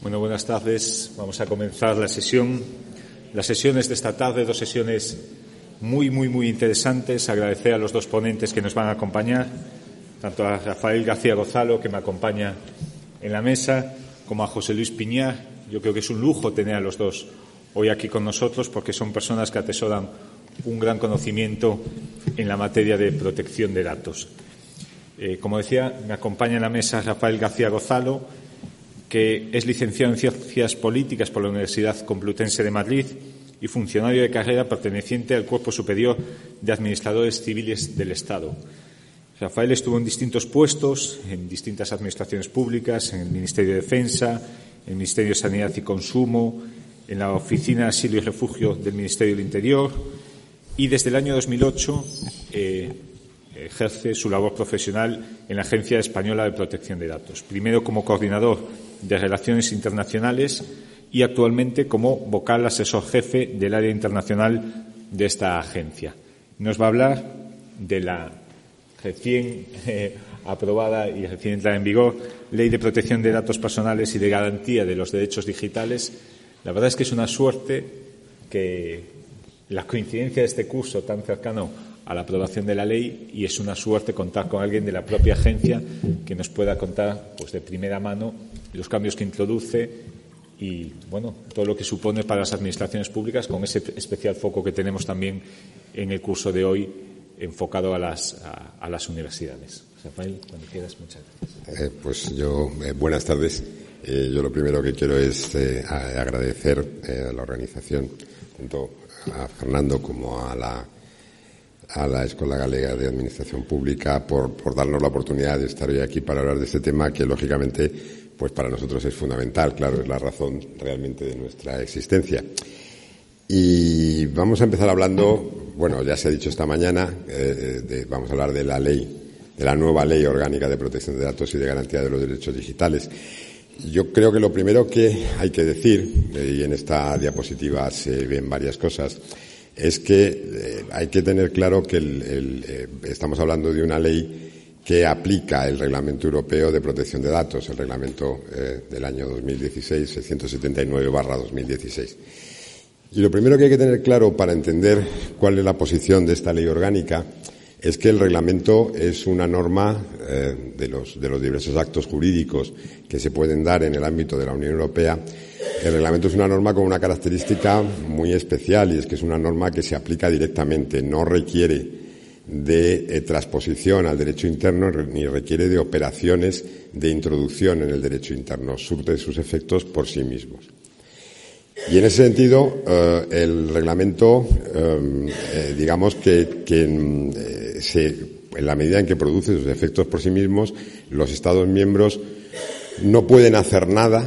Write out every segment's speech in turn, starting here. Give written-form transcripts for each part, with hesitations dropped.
Bueno, buenas tardes. Vamos a comenzar la sesión. Las sesiones de esta tarde, dos sesiones muy interesantes. Agradecer a los dos ponentes que nos van a acompañar, tanto a Rafael García Gozalo, que me acompaña en la mesa, como a José Luis Piñar. Yo creo que es un lujo tener a los dos hoy aquí con nosotros, porque son personas que atesoran un gran conocimiento en la materia de protección de datos. Como decía, me acompaña en la mesa Rafael García Gozalo, que es licenciado en Ciencias Políticas por la Universidad Complutense de Madrid y funcionario de carrera perteneciente al Cuerpo Superior de Administradores Civiles del Estado. Rafael estuvo en distintos puestos, en distintas administraciones públicas, en el Ministerio de Defensa, en el Ministerio de Sanidad y Consumo, en la Oficina de Asilo y Refugio del Ministerio del Interior y desde el año 2008 ejerce su labor profesional en la Agencia Española de Protección de Datos, primero como coordinador de Relaciones Internacionales y actualmente como vocal asesor jefe del área internacional de esta agencia. Nos va a hablar de la recién aprobada y recién entrada en vigor Ley de Protección de Datos Personales y de Garantía de los Derechos Digitales. La verdad es que es una suerte que la coincidencia de este curso tan cercano a la aprobación de la ley, y es una suerte contar con alguien de la propia agencia que nos pueda contar pues de primera mano los cambios que introduce y bueno, todo lo que supone para las administraciones públicas, con ese especial foco que tenemos también en el curso de hoy enfocado a las universidades. Rafael, cuando quieras, muchas gracias. Buenas tardes. Yo lo primero que quiero es agradecer a la organización, tanto a Fernando como a la Escuela Galega de Administración Pública por darnos la oportunidad de estar hoy aquí para hablar de este tema que, lógicamente, pues para nosotros es fundamental, claro, es la razón realmente de nuestra existencia. Y vamos a empezar hablando, bueno, ya se ha dicho esta mañana, vamos a hablar de la ley, de la nueva Ley Orgánica de Protección de Datos y de Garantía de los Derechos Digitales. Yo creo que lo primero que hay que decir, y en esta diapositiva se ven varias cosas, es que hay que tener claro que estamos hablando de una ley que aplica el Reglamento Europeo de Protección de Datos, el Reglamento del año 2016, 679/2016. Y lo primero que hay que tener claro para entender cuál es la posición de esta ley orgánica es que el reglamento es una norma de los diversos actos jurídicos que se pueden dar en el ámbito de la Unión Europea. El reglamento es una norma con una característica muy especial, y es que es una norma que se aplica directamente, no requiere de transposición al derecho interno ni requiere de operaciones de introducción en el derecho interno, surte sus efectos por sí mismos. Y en ese sentido, el reglamento, digamos que en la medida en que produce sus efectos por sí mismos, los Estados miembros no pueden hacer nada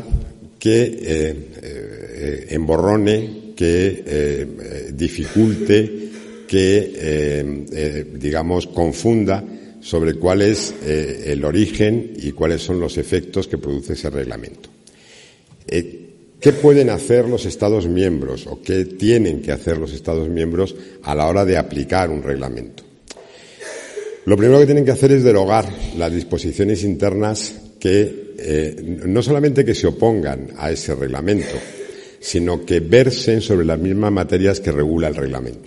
que emborrone, que dificulte, que, digamos, confunda sobre cuál es el origen y cuáles son los efectos que produce ese reglamento. ¿Qué pueden hacer los Estados miembros o qué tienen que hacer los Estados miembros a la hora de aplicar un reglamento? Lo primero que tienen que hacer es derogar las disposiciones internas que no solamente que se opongan a ese reglamento, sino que versen sobre las mismas materias que regula el reglamento.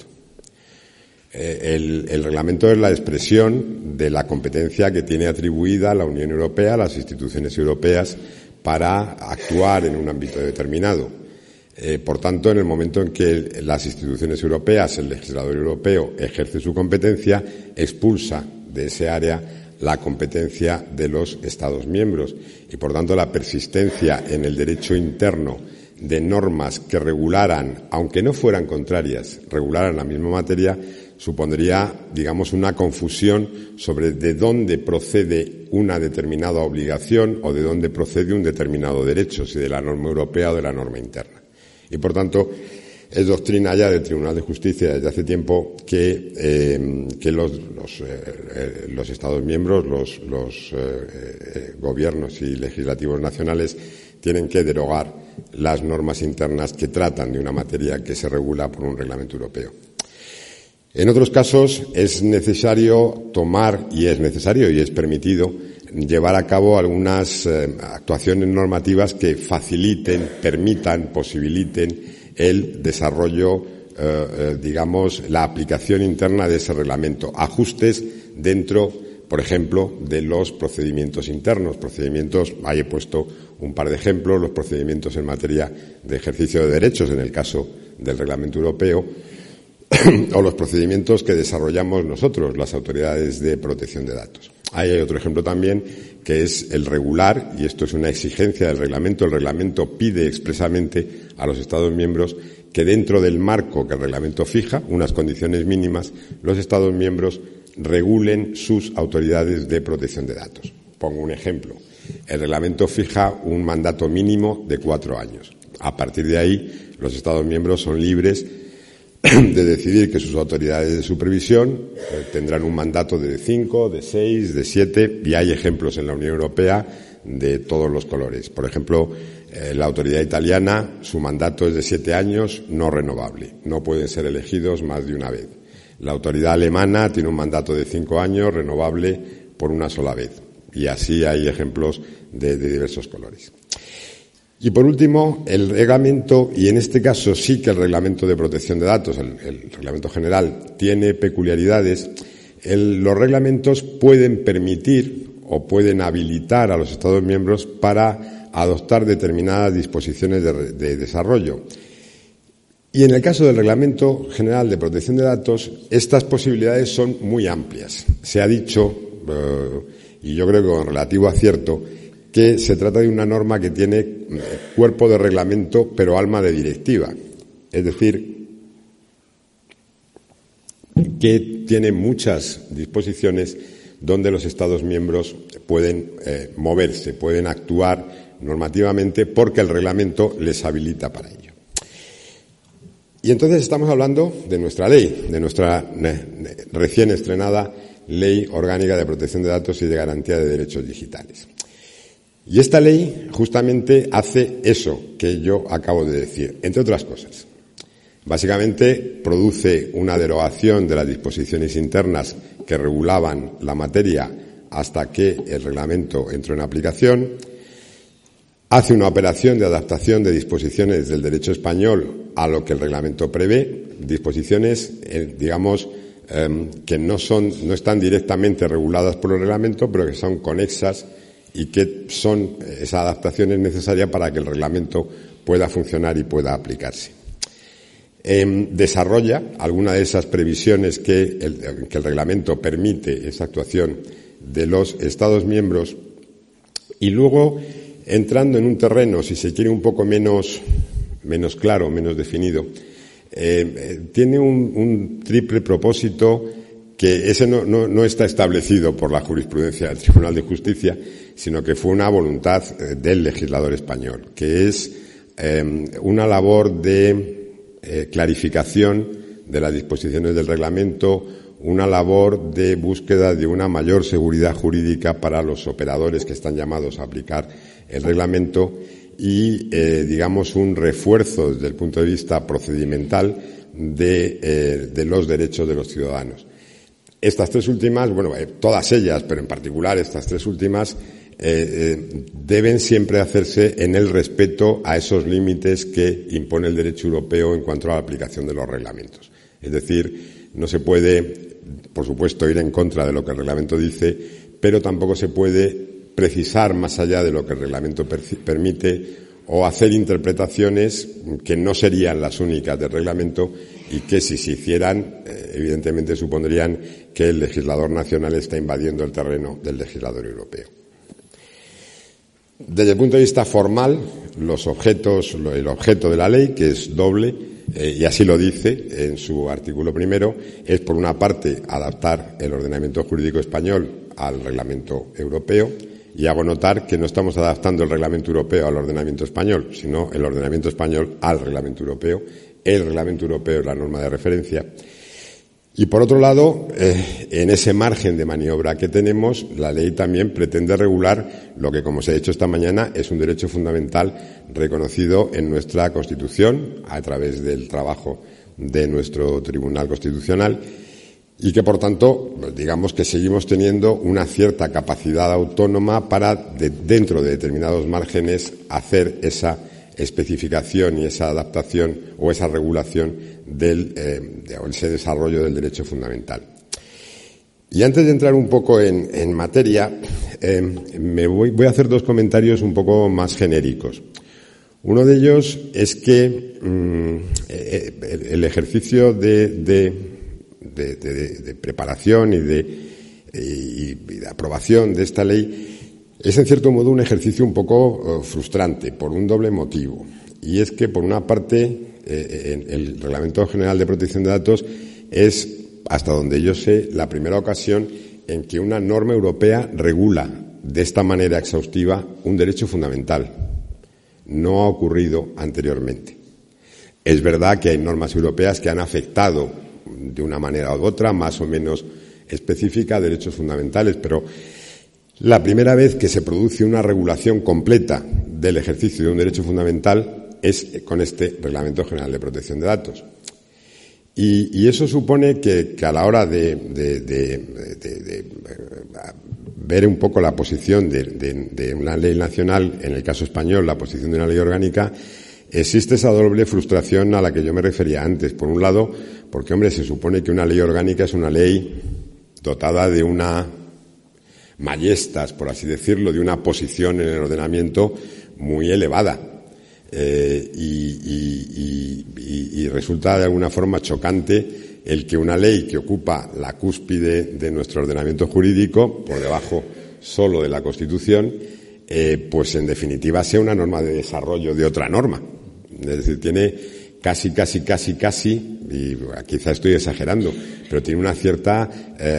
El reglamento es la expresión de la competencia que tiene atribuida la Unión Europea, las instituciones europeas, para actuar en un ámbito determinado. Por tanto, en el momento en que las instituciones europeas, el legislador europeo, ejerce su competencia, expulsa de ese área la competencia de los Estados miembros y, por tanto, la persistencia en el derecho interno de normas que regularan, aunque no fueran contrarias, regularan la misma materia, supondría, digamos, una confusión sobre de dónde procede una determinada obligación o de dónde procede un determinado derecho, si de la norma europea o de la norma interna. Y, por tanto, es doctrina ya del Tribunal de Justicia desde hace tiempo que los Estados miembros, los gobiernos y legislativos nacionales tienen que derogar las normas internas que tratan de una materia que se regula por un reglamento europeo. En otros casos es necesario tomar, y es permitido, llevar a cabo algunas actuaciones normativas que faciliten, permitan, posibiliten el desarrollo, digamos, la aplicación interna de ese reglamento. Ajustes dentro, por ejemplo, de los procedimientos internos. Ahí he puesto un par de ejemplos, los procedimientos en materia de ejercicio de derechos, en el caso del Reglamento Europeo, o los procedimientos que desarrollamos nosotros, las autoridades de protección de datos. Ahí hay otro ejemplo también, que es el regular, y esto es una exigencia del reglamento. El reglamento pide expresamente a los Estados miembros que dentro del marco que el reglamento fija, unas condiciones mínimas, los Estados miembros regulen sus autoridades de protección de datos. Pongo un ejemplo. El reglamento fija un mandato mínimo de 4 años. A partir de ahí, los Estados miembros son libres de decidir que sus autoridades de supervisión tendrán un mandato de 5, de 6, de 7, y hay ejemplos en la Unión Europea de todos los colores. Por ejemplo, la autoridad italiana, su mandato es de 7 años, no renovable. No pueden ser elegidos más de una vez. La autoridad alemana tiene un mandato de 5 años, renovable por una sola vez. Y así hay ejemplos de diversos colores. Y por último, el reglamento, y en este caso sí que el reglamento de protección de datos, el reglamento general, tiene peculiaridades. Los reglamentos pueden permitir o pueden habilitar a los Estados miembros para adoptar determinadas disposiciones de desarrollo. Y en el caso del Reglamento General de Protección de Datos, estas posibilidades son muy amplias. Se ha dicho, y yo creo que con relativo acierto, que se trata de una norma que tiene cuerpo de reglamento pero alma de directiva. Es decir, que tiene muchas disposiciones donde los Estados miembros pueden moverse, pueden actuar normativamente porque el reglamento les habilita para ello. Y entonces estamos hablando de nuestra ley, de nuestra recién estrenada Ley Orgánica de Protección de Datos y de Garantía de Derechos Digitales. Y esta ley justamente hace eso que yo acabo de decir, entre otras cosas. Básicamente produce una derogación de las disposiciones internas que regulaban la materia hasta que el reglamento entró en aplicación, hace una operación de adaptación de disposiciones del derecho español a lo que el reglamento prevé, disposiciones, que no están directamente reguladas por el reglamento, pero que son conexas y que son esa adaptación es necesaria para que el reglamento pueda funcionar y pueda aplicarse. Desarrolla alguna de esas previsiones que el reglamento permite esa actuación de los Estados miembros y luego, entrando en un terreno, si se quiere, un poco menos claro, menos definido, tiene un triple propósito que ese no está establecido por la jurisprudencia del Tribunal de Justicia, sino que fue una voluntad del legislador español, que es una labor de clarificación de las disposiciones del reglamento, una labor de búsqueda de una mayor seguridad jurídica para los operadores que están llamados a aplicar el reglamento y, un refuerzo desde el punto de vista procedimental de los derechos de los ciudadanos. Estas tres últimas, todas ellas, pero en particular estas tres últimas, deben siempre hacerse en el respeto a esos límites que impone el derecho europeo en cuanto a la aplicación de los reglamentos. Es decir, no se puede, por supuesto, ir en contra de lo que el reglamento dice, pero tampoco se puede precisar más allá de lo que el reglamento permite o hacer interpretaciones que no serían las únicas del reglamento y que si se hicieran, evidentemente supondrían que el legislador nacional está invadiendo el terreno del legislador europeo. Desde el punto de vista formal, el objeto de la ley, que es doble, y así lo dice en su artículo primero, es por una parte adaptar el ordenamiento jurídico español al reglamento europeo, y hago notar que no estamos adaptando el reglamento europeo al ordenamiento español, sino el ordenamiento español al reglamento europeo. El reglamento europeo es la norma de referencia. Y por otro lado, en ese margen de maniobra que tenemos, la ley también pretende regular lo que, como se ha dicho esta mañana, es un derecho fundamental reconocido en nuestra Constitución a través del trabajo de nuestro Tribunal Constitucional y que, por tanto, digamos que seguimos teniendo una cierta capacidad autónoma para, dentro de determinados márgenes, hacer esa especificación y esa adaptación o esa regulación ese desarrollo del derecho fundamental. Y antes de entrar un poco en materia, voy a hacer dos comentarios un poco más genéricos. Uno de ellos es que el ejercicio de preparación y de aprobación de esta ley es, en cierto modo, un ejercicio un poco frustrante por un doble motivo. Y es que, por una parte, el Reglamento General de Protección de Datos es, hasta donde yo sé, la primera ocasión en que una norma europea regula de esta manera exhaustiva un derecho fundamental. No ha ocurrido anteriormente. Es verdad que hay normas europeas que han afectado de una manera u otra, más o menos específica, derechos fundamentales, pero la primera vez que se produce una regulación completa del ejercicio de un derecho fundamental es con este Reglamento General de Protección de Datos. Y eso supone que a la hora de ver un poco la posición de una ley nacional, en el caso español, la posición de una ley orgánica, existe esa doble frustración a la que yo me refería antes. Por un lado, porque, hombre, se supone que una ley orgánica es una ley dotada de una mayestas, por así decirlo, de una posición en el ordenamiento muy elevada. Y resulta de alguna forma chocante el que una ley que ocupa la cúspide de nuestro ordenamiento jurídico, por debajo solo de la Constitución, pues en definitiva sea una norma de desarrollo de otra norma. Es decir, tiene casi, y quizá estoy exagerando, pero tiene una cierta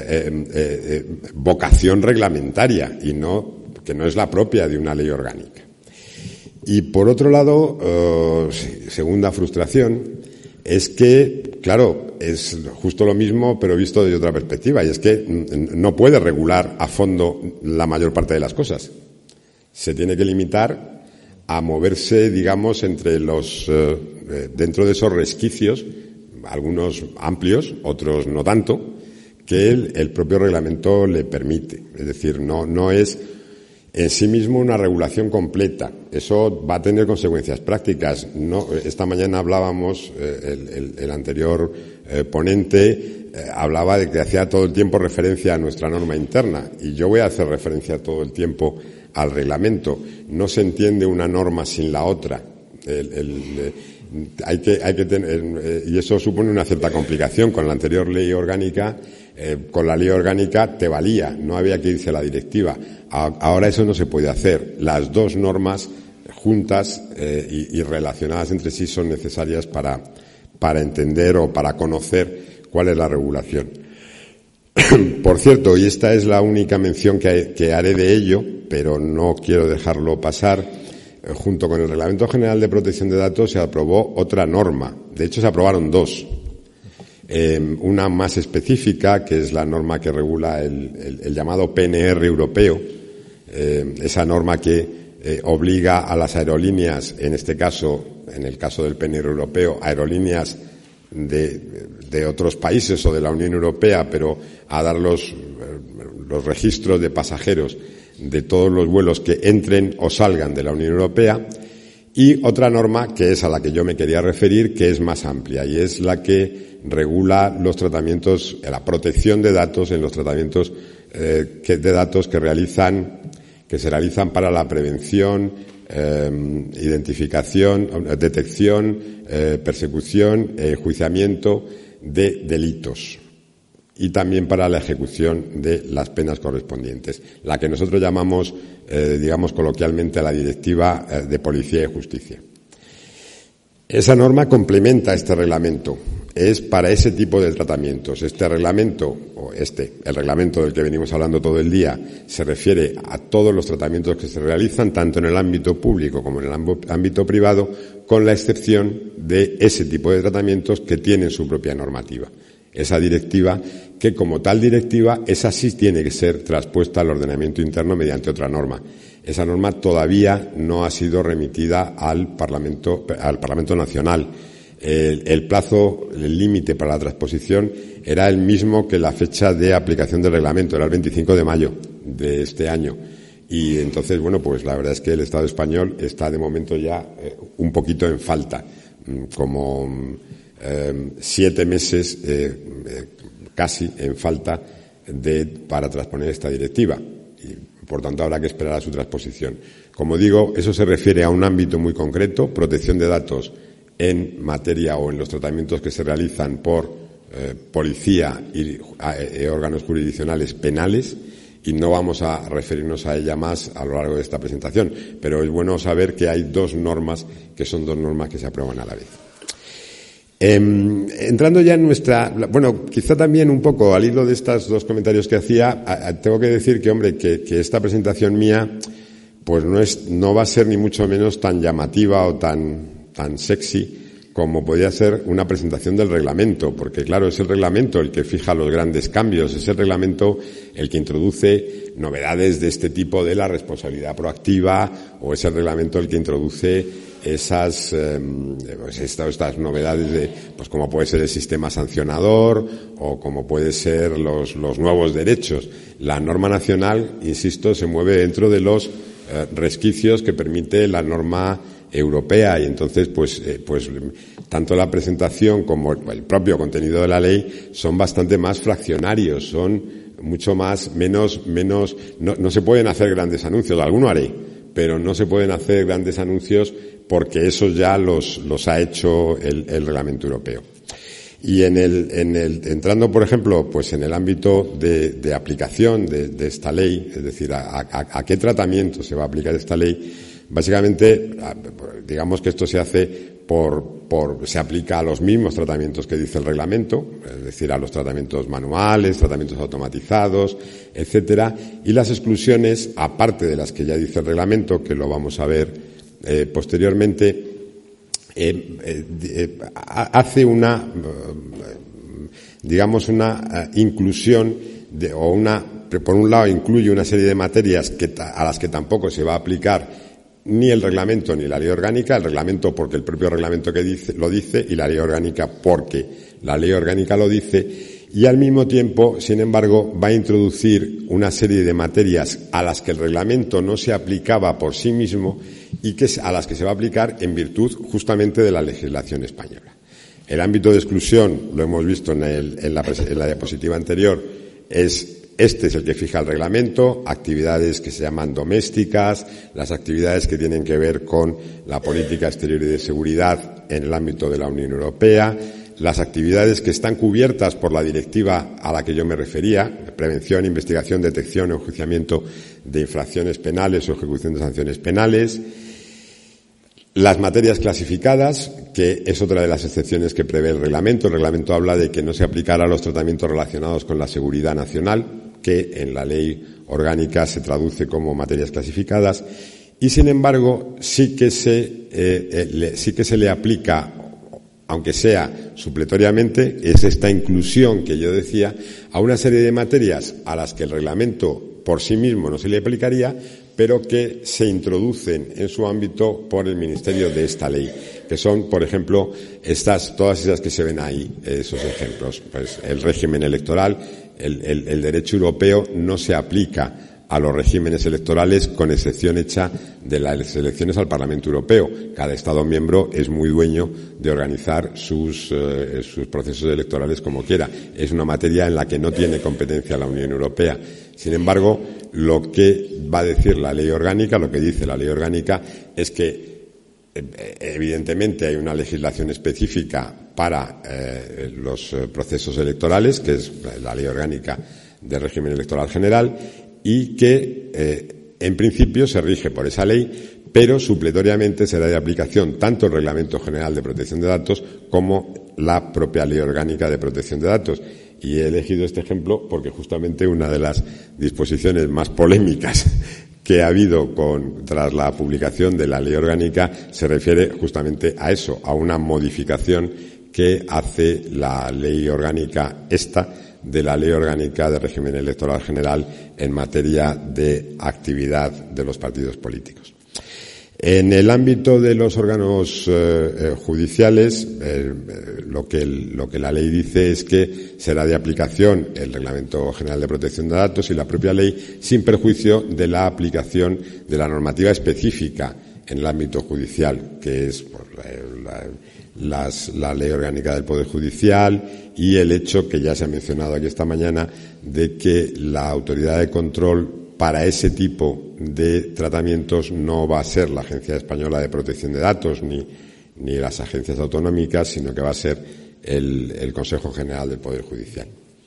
vocación reglamentaria y que no es la propia de una ley orgánica. Y por otro lado, segunda frustración, es que, claro, es justo lo mismo, pero visto desde otra perspectiva, y es que no puede regular a fondo la mayor parte de las cosas. Se tiene que limitar a moverse, digamos, dentro de esos resquicios, algunos amplios, otros no tanto, que el propio reglamento le permite. Es decir, no es en sí mismo una regulación completa. Eso va a tener consecuencias prácticas. Esta mañana hablábamos, el anterior ponente hablaba de que hacía todo el tiempo referencia a nuestra norma interna, y yo voy a hacer referencia todo el tiempo al reglamento. No se entiende una norma sin la otra. Hay que tener, y eso supone una cierta complicación. Con la anterior ley orgánica, con la ley orgánica te valía, no había que irse a la directiva. Ahora eso no se puede hacer. Las dos normas juntas y relacionadas entre sí son necesarias para entender o para conocer cuál es la regulación. Por cierto, y esta es la única mención que haré de ello, pero no quiero dejarlo pasar, junto con el Reglamento General de Protección de Datos se aprobó otra norma. De hecho, se aprobaron dos. Una más específica, que es la norma que regula el llamado PNR europeo, esa norma que obliga a las aerolíneas, en el caso del PNR europeo, aerolíneas de otros países o de la Unión Europea, pero a dar los registros de pasajeros de todos los vuelos que entren o salgan de la Unión Europea. Y otra norma, que es a la que yo me quería referir, que es más amplia, y es la que regula los tratamientos, la protección de datos en los tratamientos de datos que se realizan para la prevención, identificación, detección, persecución, enjuiciamiento de delitos, y también para la ejecución de las penas correspondientes, la que nosotros llamamos, digamos coloquialmente, la Directiva de Policía y Justicia. Esa norma complementa este reglamento, es para ese tipo de tratamientos. Este reglamento, el reglamento del que venimos hablando todo el día, se refiere a todos los tratamientos que se realizan, tanto en el ámbito público como en el ámbito privado, con la excepción de ese tipo de tratamientos que tienen su propia normativa. Esa directiva, que como tal directiva, esa sí tiene que ser traspuesta al ordenamiento interno mediante otra norma. Esa norma todavía no ha sido remitida al Parlamento Nacional. el plazo, el límite para la transposición era el mismo que la fecha de aplicación del reglamento, era el 25 de mayo de este año. Y entonces, bueno, pues la verdad es que el Estado español está de momento ya un poquito en falta, como 7 meses casi en falta para transponer esta directiva. Y, por tanto, habrá que esperar a su transposición. Como digo, eso se refiere a un ámbito muy concreto, protección de datos en materia o en los tratamientos que se realizan por policía y órganos jurisdiccionales penales, y no vamos a referirnos a ella más a lo largo de esta presentación, pero es bueno saber que hay 2 normas que son 2 normas que se aprueban a la vez. Entrando ya en bueno, quizá también un poco al hilo de estos 2 comentarios que hacía, tengo que decir que, hombre, que esta presentación mía pues no va a ser ni mucho menos tan llamativa o tan sexy como podría ser una presentación del reglamento, porque claro, es el reglamento el que fija los grandes cambios, es el reglamento el que introduce novedades de este tipo de la responsabilidad proactiva, o es el reglamento el que introduce estas novedades de, pues como puede ser el sistema sancionador o como puede ser los nuevos derechos. La norma nacional, insisto, se mueve dentro de los resquicios que permite la norma europea, y entonces pues tanto la presentación como el propio contenido de la ley son bastante más fraccionarios, son mucho menos, no se pueden hacer grandes anuncios, alguno haré, pero no se pueden hacer grandes anuncios porque eso ya los ha hecho el reglamento europeo. Y entrando, por ejemplo, pues en el ámbito de aplicación de esta ley, es decir, a qué tratamiento se va a aplicar esta ley, básicamente, digamos que esto se hace se aplica a los mismos tratamientos que dice el reglamento, es decir, a los tratamientos manuales, tratamientos automatizados, etcétera, y las exclusiones, aparte de las que ya dice el reglamento, que lo vamos a ver posteriormente, hace una inclusión por un lado incluye una serie de materias a las que tampoco se va a aplicar ni el reglamento ni la ley orgánica, el reglamento porque el propio reglamento lo dice, y la ley orgánica porque la ley orgánica lo dice, y al mismo tiempo, sin embargo, va a introducir una serie de materias a las que el reglamento no se aplicaba por sí mismo y a las que se va a aplicar en virtud justamente de la legislación española. El ámbito de exclusión, lo hemos visto en la diapositiva anterior, este es el que fija el reglamento, actividades que se llaman domésticas, las actividades que tienen que ver con la política exterior y de seguridad en el ámbito de la Unión Europea, las actividades que están cubiertas por la directiva a la que yo me refería, prevención, investigación, detección o enjuiciamiento de infracciones penales o ejecución de sanciones penales, las materias clasificadas, que es otra de las excepciones que prevé el reglamento. El reglamento habla de que no se aplicará a los tratamientos relacionados con la seguridad nacional, que en la ley orgánica se traduce como materias clasificadas, y sin embargo sí que se le aplica, aunque sea supletoriamente, es esta inclusión que yo decía, a una serie de materias a las que el reglamento por sí mismo no se le aplicaría, pero que se introducen en su ámbito por el Ministerio de esta ley, que son, por ejemplo, todas esas que se ven ahí, esos ejemplos. Pues el régimen electoral, el derecho europeo no se aplica a los regímenes electorales, con excepción hecha de las elecciones al Parlamento Europeo. Cada Estado miembro es muy dueño de organizar sus procesos electorales como quiera. Es una materia en la que no tiene competencia la Unión Europea. Sin embargo, lo que va a decir la ley orgánica, lo que dice la ley orgánica, es que evidentemente hay una legislación específica para los procesos electorales, que es la ley orgánica del régimen electoral general, y que en principio se rige por esa ley, pero supletoriamente será de aplicación tanto el Reglamento General de Protección de Datos como la propia Ley Orgánica de Protección de Datos. Y he elegido este ejemplo porque justamente una de las disposiciones más polémicas que ha habido tras la publicación de la Ley Orgánica se refiere justamente a eso, a una modificación que hace la Ley Orgánica de la Ley Orgánica del Régimen Electoral General en materia de actividad de los partidos políticos. En el ámbito de los órganos judiciales, lo que la ley dice es que será de aplicación el Reglamento General de Protección de Datos y la propia ley, sin perjuicio de la aplicación de la normativa específica en el ámbito judicial, que es la Ley Orgánica del Poder Judicial y el hecho que ya se ha mencionado aquí esta mañana de que la autoridad de control para ese tipo de tratamientos no va a ser la Agencia Española de Protección de Datos ni las agencias autonómicas, sino que va a ser el Consejo General del Poder Judicial.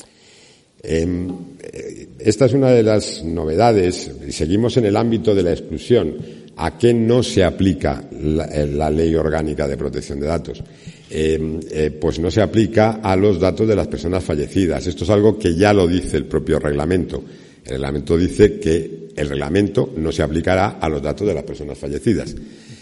Esta es una de las novedades, y seguimos en el ámbito de la exclusión. ¿A qué no se aplica la Ley Orgánica de Protección de Datos? Pues no se aplica a los datos de las personas fallecidas. Esto es algo que ya lo dice el propio reglamento. El reglamento dice que el reglamento no se aplicará a los datos de las personas fallecidas.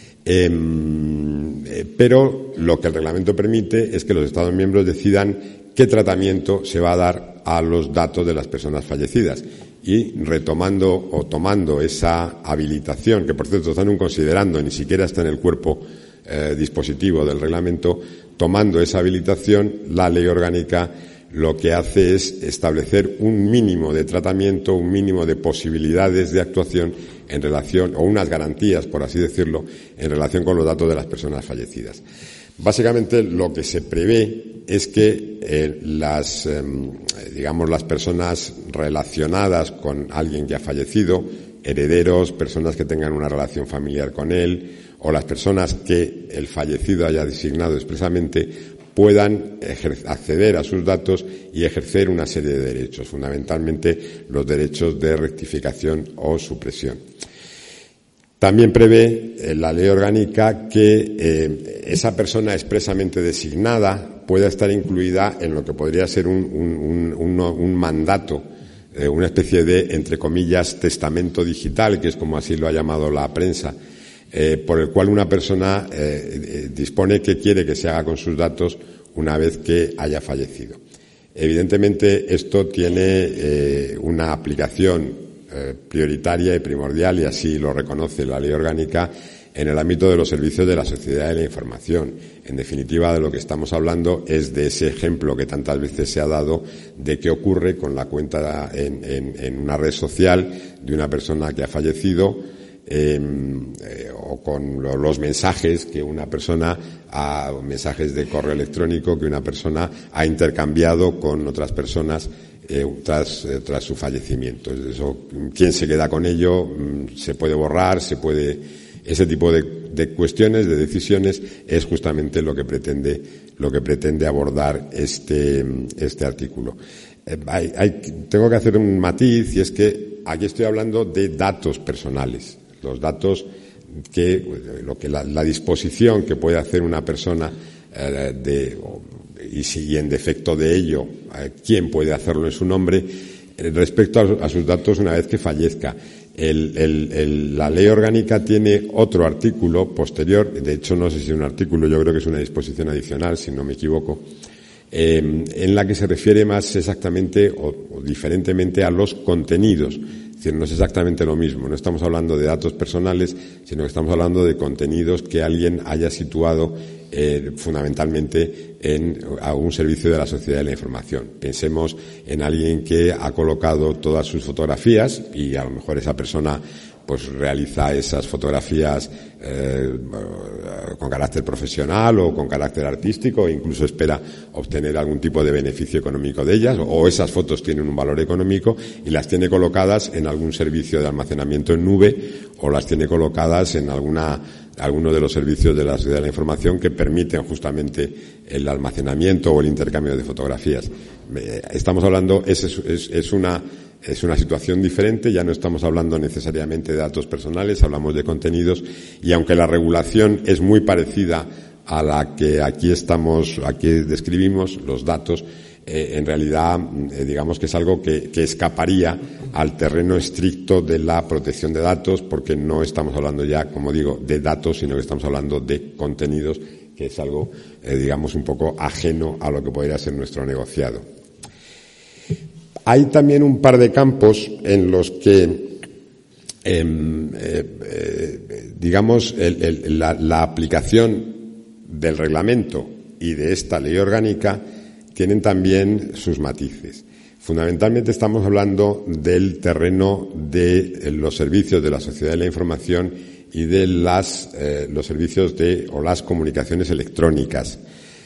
Pero lo que el reglamento permite es que los Estados miembros decidan qué tratamiento se va a dar a los datos de las personas fallecidas. Y retomando o tomando esa habilitación, que por cierto están considerando, ni siquiera está en el cuerpo dispositivo del reglamento, tomando esa habilitación, la ley orgánica lo que hace es establecer un mínimo de tratamiento, un mínimo de posibilidades de actuación en relación, o unas garantías, por así decirlo, en relación con los datos de las personas fallecidas. Básicamente lo que se prevé es que las personas relacionadas con alguien que ha fallecido, herederos, personas que tengan una relación familiar con él, o las personas que el fallecido haya designado expresamente, puedan acceder a sus datos y ejercer una serie de derechos, fundamentalmente los derechos de rectificación o supresión. También prevé la ley orgánica que esa persona expresamente designada pueda estar incluida en lo que podría ser un mandato, una especie de, entre comillas, testamento digital, que es como así lo ha llamado la prensa, por el cual una persona dispone qué quiere que se haga con sus datos una vez que haya fallecido. Evidentemente, esto tiene una aplicación prioritaria y primordial, y así lo reconoce la ley orgánica, en el ámbito de los servicios de la sociedad de la información. En definitiva, de lo que estamos hablando es de ese ejemplo que tantas veces se ha dado de qué ocurre con la cuenta en una red social de una persona que ha fallecido, o con los mensajes que una persona, mensajes de correo electrónico que una persona ha intercambiado con otras personas tras su fallecimiento. Eso, ¿quién se queda con ello? Se puede borrar, ese tipo de cuestiones, de decisiones, es justamente lo que pretende abordar este artículo. Tengo que hacer un matiz, y es que aquí estoy hablando de datos personales. Los datos la disposición que puede hacer una persona y si en defecto de ello, quién puede hacerlo en su nombre, respecto a sus datos una vez que fallezca. La ley orgánica tiene otro artículo posterior, de hecho no sé si es un artículo, yo creo que es una disposición adicional, si no me equivoco, en la que se refiere más exactamente o diferentemente a los contenidos. Es decir, no es exactamente lo mismo, no estamos hablando de datos personales, sino que estamos hablando de contenidos que alguien haya situado fundamentalmente en algún servicio de la sociedad de la información. Pensemos en alguien que ha colocado todas sus fotografías y a lo mejor esa persona pues realiza esas fotografías con carácter profesional o con carácter artístico, e incluso espera obtener algún tipo de beneficio económico de ellas, o esas fotos tienen un valor económico y las tiene colocadas en algún servicio de almacenamiento en nube, o las tiene colocadas en alguno de los servicios de la sociedad de la información que permiten justamente el almacenamiento o el intercambio de fotografías. Estamos hablando, es una situación diferente, ya no estamos hablando necesariamente de datos personales, hablamos de contenidos, y aunque la regulación es muy parecida a la que aquí describimos, los datos, en realidad, digamos que es algo que escaparía al terreno estricto de la protección de datos, porque no estamos hablando ya, como digo, de datos, sino que estamos hablando de contenidos, que es algo, digamos, un poco ajeno a lo que podría ser nuestro negociado. Hay también un par de campos en los que digamos, la aplicación del reglamento y de esta ley orgánica tienen también sus matices. Fundamentalmente estamos hablando del terreno de los servicios de la sociedad de la información y de los servicios o las comunicaciones electrónicas.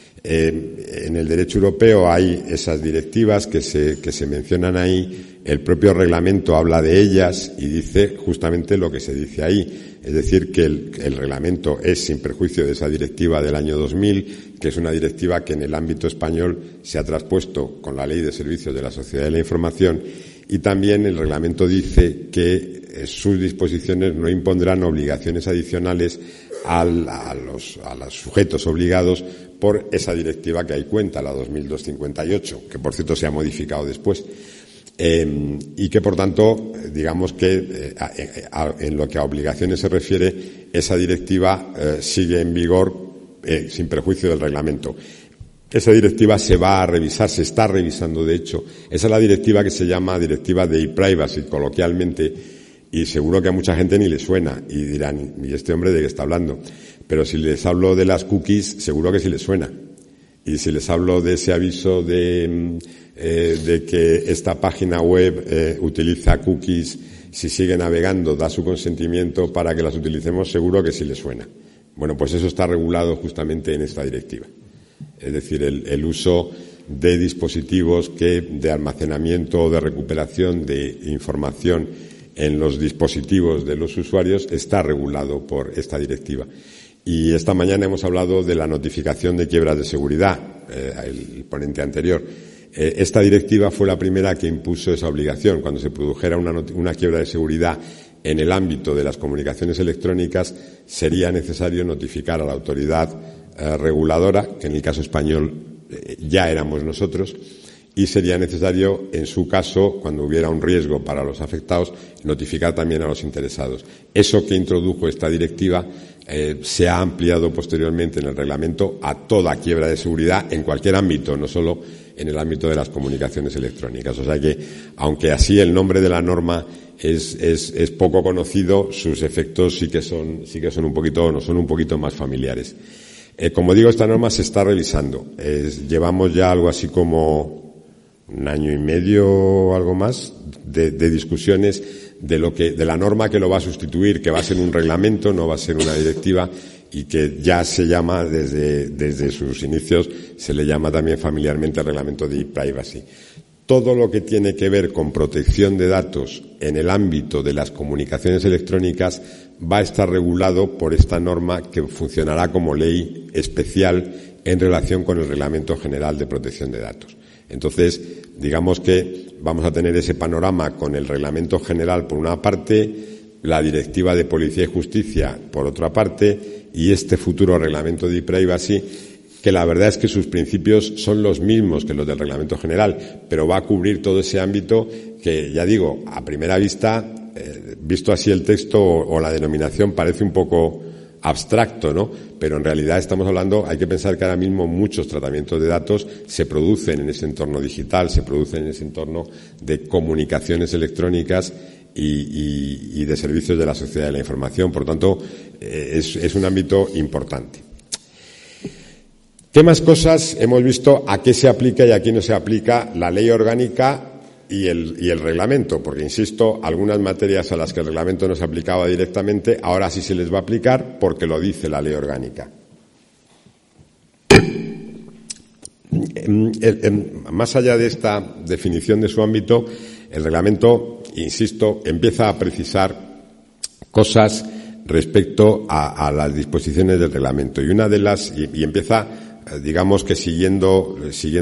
En el derecho europeo hay esas directivas que se mencionan ahí. El propio reglamento habla de ellas y dice justamente lo que se dice ahí. Es decir, que el reglamento es sin perjuicio de esa directiva del año 2000, que es una directiva que en el ámbito español se ha traspuesto con la Ley de Servicios de la Sociedad de la Información, y también el reglamento dice que sus disposiciones no impondrán obligaciones adicionales a los sujetos obligados por esa directiva que ahí cuenta, la 2258, que por cierto se ha modificado después. Y que, por tanto, digamos que en lo que a obligaciones se refiere, esa directiva sigue en vigor sin perjuicio del reglamento. Esa directiva se va a revisar, se está revisando, de hecho. Esa es la directiva que se llama Directiva de e-Privacy, coloquialmente, y seguro que a mucha gente ni le suena y dirán, ¿y este hombre de qué está hablando? Pero si les hablo de las cookies, seguro que sí les suena. Y si les hablo de ese aviso de que esta página web utiliza cookies, si sigue navegando, da su consentimiento para que las utilicemos, seguro que sí les suena. Bueno, pues eso está regulado justamente en esta directiva. Es decir, el uso de dispositivos de almacenamiento o de recuperación de información en los dispositivos de los usuarios está regulado por esta directiva. Y esta mañana hemos hablado de la notificación de quiebras de seguridad, el ponente anterior. Esta directiva fue la primera que impuso esa obligación. Cuando se produjera una quiebra de seguridad en el ámbito de las comunicaciones electrónicas, sería necesario notificar a la autoridad reguladora, que en el caso español ya éramos nosotros, y sería necesario, en su caso, cuando hubiera un riesgo para los afectados, notificar también a los interesados. Eso que introdujo esta directiva se ha ampliado posteriormente en el reglamento a toda quiebra de seguridad en cualquier ámbito, no solo en el ámbito de las comunicaciones electrónicas. O sea que, aunque así el nombre de la norma es poco conocido, sus efectos sí que son un poquito más familiares. Como digo, esta norma se está revisando. Llevamos ya algo así como un año y medio o algo más de discusiones de la norma que lo va a sustituir, que va a ser un reglamento, no va a ser una directiva, y que ya se llama desde sus inicios, se le llama también familiarmente reglamento de e-Privacy. Todo lo que tiene que ver con protección de datos en el ámbito de las comunicaciones electrónicas va a estar regulado por esta norma, que funcionará como ley especial en relación con el Reglamento General de Protección de Datos. Entonces, digamos que vamos a tener ese panorama con el Reglamento General por una parte, la Directiva de Policía y Justicia por otra parte, y este futuro Reglamento de e-Privacy, que la verdad es que sus principios son los mismos que los del Reglamento General, pero va a cubrir todo ese ámbito que, ya digo, a primera vista, visto así el texto o la denominación, parece un poco abstracto, ¿no? Pero en realidad estamos hablando, hay que pensar que ahora mismo muchos tratamientos de datos se producen en ese entorno digital, se producen en ese entorno de comunicaciones electrónicas y de servicios de la sociedad de la información. Por lo tanto, es un ámbito importante. ¿Qué más cosas hemos visto? ¿A qué se aplica y a qué no se aplica la ley orgánica y el reglamento? Porque, insisto, algunas materias a las que el reglamento no se aplicaba directamente, ahora sí se les va a aplicar porque lo dice la ley orgánica. Más allá de esta definición de su ámbito, el reglamento, insisto, empieza a precisar cosas respecto a las disposiciones del reglamento. Y una de las, y empieza, digamos que siguiendo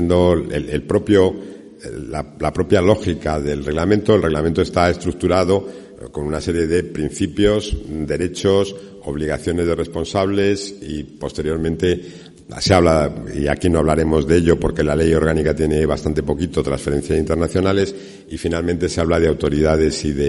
la propia lógica del reglamento. El reglamento está estructurado con una serie de principios, derechos, obligaciones de responsables, y posteriormente se habla, y aquí no hablaremos de ello porque la ley orgánica tiene bastante poquito, transferencias internacionales, y finalmente se habla de autoridades y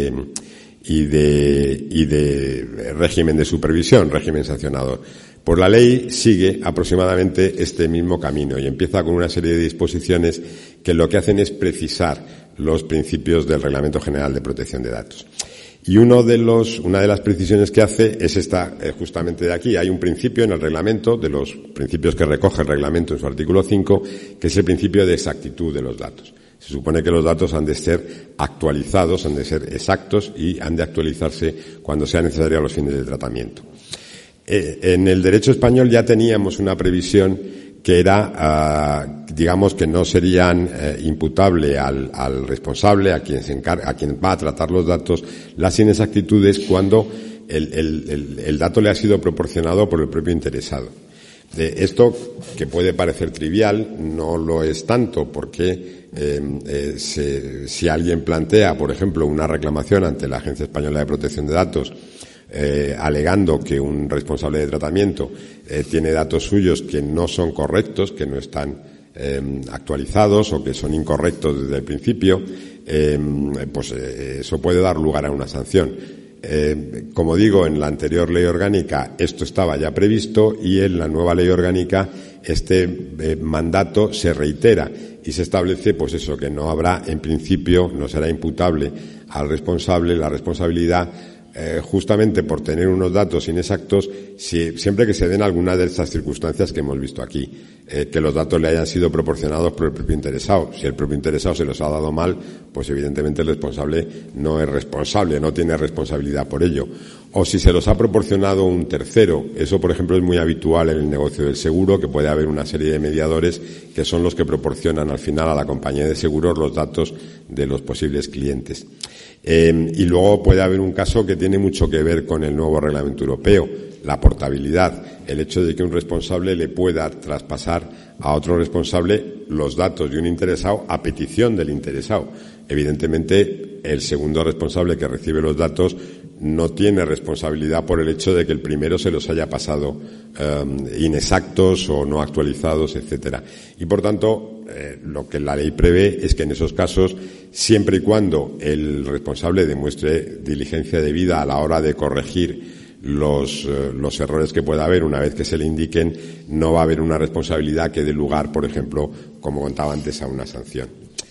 de régimen de supervisión, régimen sancionador. Pues la ley sigue aproximadamente este mismo camino y empieza con una serie de disposiciones que lo que hacen es precisar los principios del Reglamento General de Protección de Datos. Y una de las precisiones que hace es esta, justamente de aquí. Hay un principio en el reglamento, de los principios que recoge el reglamento en su artículo 5, que es el principio de exactitud de los datos. Se supone que los datos han de ser actualizados, han de ser exactos y han de actualizarse cuando sea necesario a los fines de tratamiento. En el derecho español ya teníamos una previsión que era, digamos, que no serían imputable al responsable, a quien va a tratar los datos, las inexactitudes cuando el dato le ha sido proporcionado por el propio interesado. Esto, que puede parecer trivial, no lo es tanto, porque si alguien plantea, por ejemplo, una reclamación ante la Agencia Española de Protección de Datos, alegando que un responsable de tratamiento tiene datos suyos que no son correctos, que no están actualizados o que son incorrectos desde el principio, pues eso puede dar lugar a una sanción. Como digo, en la anterior ley orgánica esto estaba ya previsto y en la nueva ley orgánica este mandato se reitera y se establece, pues eso, que no habrá, en principio, no será imputable al responsable la responsabilidad justamente por tener unos datos inexactos, siempre que se den algunas de estas circunstancias que hemos visto aquí, que los datos le hayan sido proporcionados por el propio interesado. Si el propio interesado se los ha dado mal, pues evidentemente el responsable no es responsable, no tiene responsabilidad por ello. O si se los ha proporcionado un tercero, eso por ejemplo es muy habitual en el negocio del seguro, que puede haber una serie de mediadores que son los que proporcionan al final a la compañía de seguros los datos de los posibles clientes. Y luego puede haber un caso que tiene mucho que ver con el nuevo reglamento europeo, la portabilidad, el hecho de que un responsable le pueda traspasar a otro responsable los datos de un interesado a petición del interesado. Evidentemente, el segundo responsable que recibe los datos no tiene responsabilidad por el hecho de que el primero se los haya pasado inexactos o no actualizados, etcétera. Y por tanto, lo que la ley prevé es que en esos casos, siempre y cuando el responsable demuestre diligencia debida a la hora de corregir los errores que pueda haber una vez que se le indiquen, no va a haber una responsabilidad que dé lugar, por ejemplo, como contaba antes, a una sanción.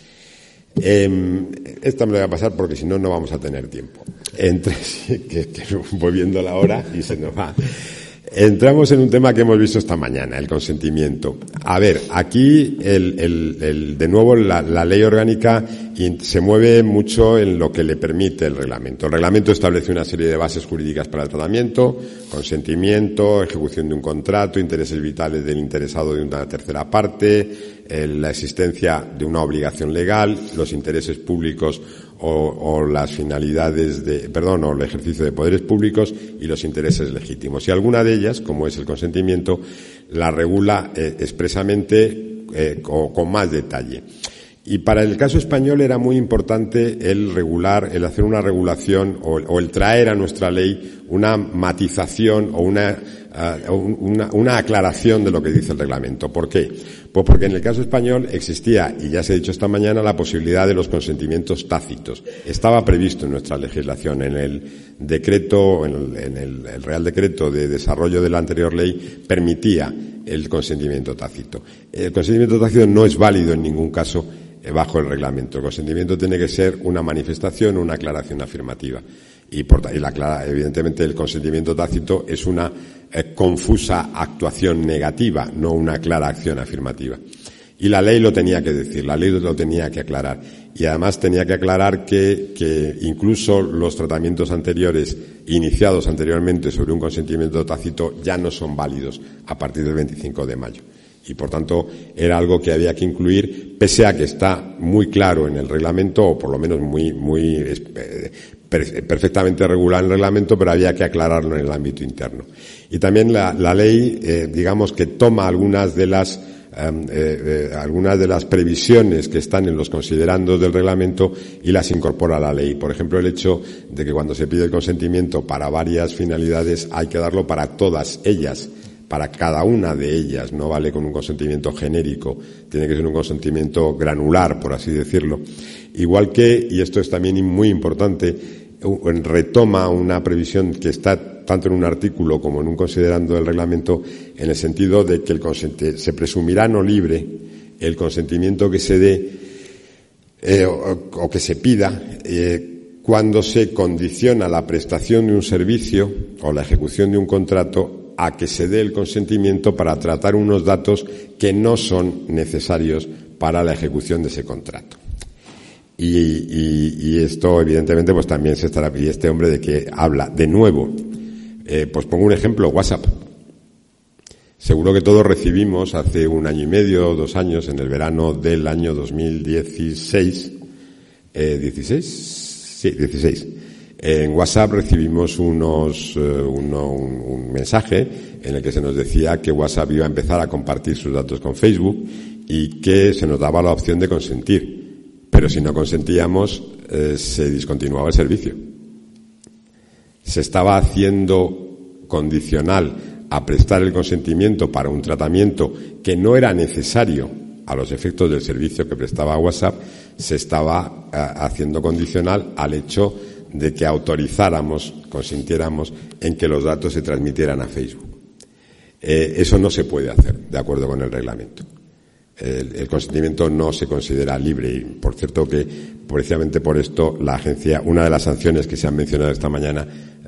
Esta me lo voy a pasar porque si no, no vamos a tener tiempo. Que voy viendo la hora y se nos va. Entramos en un tema que hemos visto esta mañana, el consentimiento. A ver, aquí de nuevo la ley orgánica se mueve mucho en lo que le permite el reglamento. El reglamento establece una serie de bases jurídicas para el tratamiento: consentimiento, ejecución de un contrato, intereses vitales del interesado de una tercera parte, la existencia de una obligación legal, los intereses públicos o las finalidades o el ejercicio de poderes públicos y los intereses legítimos. Y alguna de ellas, como es el consentimiento, la regula expresamente con más detalle. Y para el caso español era muy importante el hacer una regulación o el traer a nuestra ley una matización o una aclaración de lo que dice el reglamento. ¿Por qué? Pues porque en el caso español existía, y ya se ha dicho esta mañana, la posibilidad de los consentimientos tácitos. Estaba previsto en nuestra legislación, en el decreto, en el Real Decreto de Desarrollo de la anterior ley, permitía el consentimiento tácito. El consentimiento tácito no es válido en ningún caso bajo el reglamento. El consentimiento tiene que ser una manifestación o una aclaración afirmativa. Evidentemente el consentimiento tácito es una confusa actuación negativa, no una clara acción afirmativa. Y la ley lo tenía que decir, la ley lo tenía que aclarar. Y además tenía que aclarar que incluso los tratamientos anteriores, iniciados anteriormente sobre un consentimiento tácito, ya no son válidos a partir del 25 de mayo. Y por tanto era algo que había que incluir, pese a que está muy claro en el reglamento, o por lo menos perfectamente regulado en el reglamento, pero había que aclararlo en el ámbito interno. Y también la ley, digamos que toma algunas de las previsiones que están en los considerandos del reglamento y las incorpora a la ley. Por ejemplo, el hecho de que cuando se pide el consentimiento para varias finalidades hay que darlo para todas ellas, para cada una de ellas. No vale con un consentimiento genérico, tiene que ser un consentimiento granular, por así decirlo. Igual que, y esto es también muy importante, retoma una previsión que está tanto en un artículo como en un considerando del reglamento, en el sentido de que se presumirá no libre el consentimiento que se dé o que se pida cuando se condiciona la prestación de un servicio o la ejecución de un contrato a que se dé el consentimiento para tratar unos datos que no son necesarios para la ejecución de ese contrato. Y esto, evidentemente, pues también se estará. Y este hombre, ¿de qué habla? De nuevo, pues pongo un ejemplo: WhatsApp. Seguro que todos recibimos hace 1 año y medio o 2 años, en el verano del año 2016, 16. En WhatsApp recibimos un mensaje en el que se nos decía que WhatsApp iba a empezar a compartir sus datos con Facebook y que se nos daba la opción de consentir. Pero si no consentíamos, se discontinuaba el servicio. Se estaba haciendo condicional a prestar el consentimiento para un tratamiento que no era necesario a los efectos del servicio que prestaba WhatsApp, se estaba haciendo condicional al hecho de que autorizáramos, consintiéramos en que los datos se transmitieran a Facebook. Eso no se puede hacer, de acuerdo con el reglamento. El consentimiento no se considera libre y, por cierto, que precisamente por esto la agencia, una de las sanciones que se han mencionado esta mañana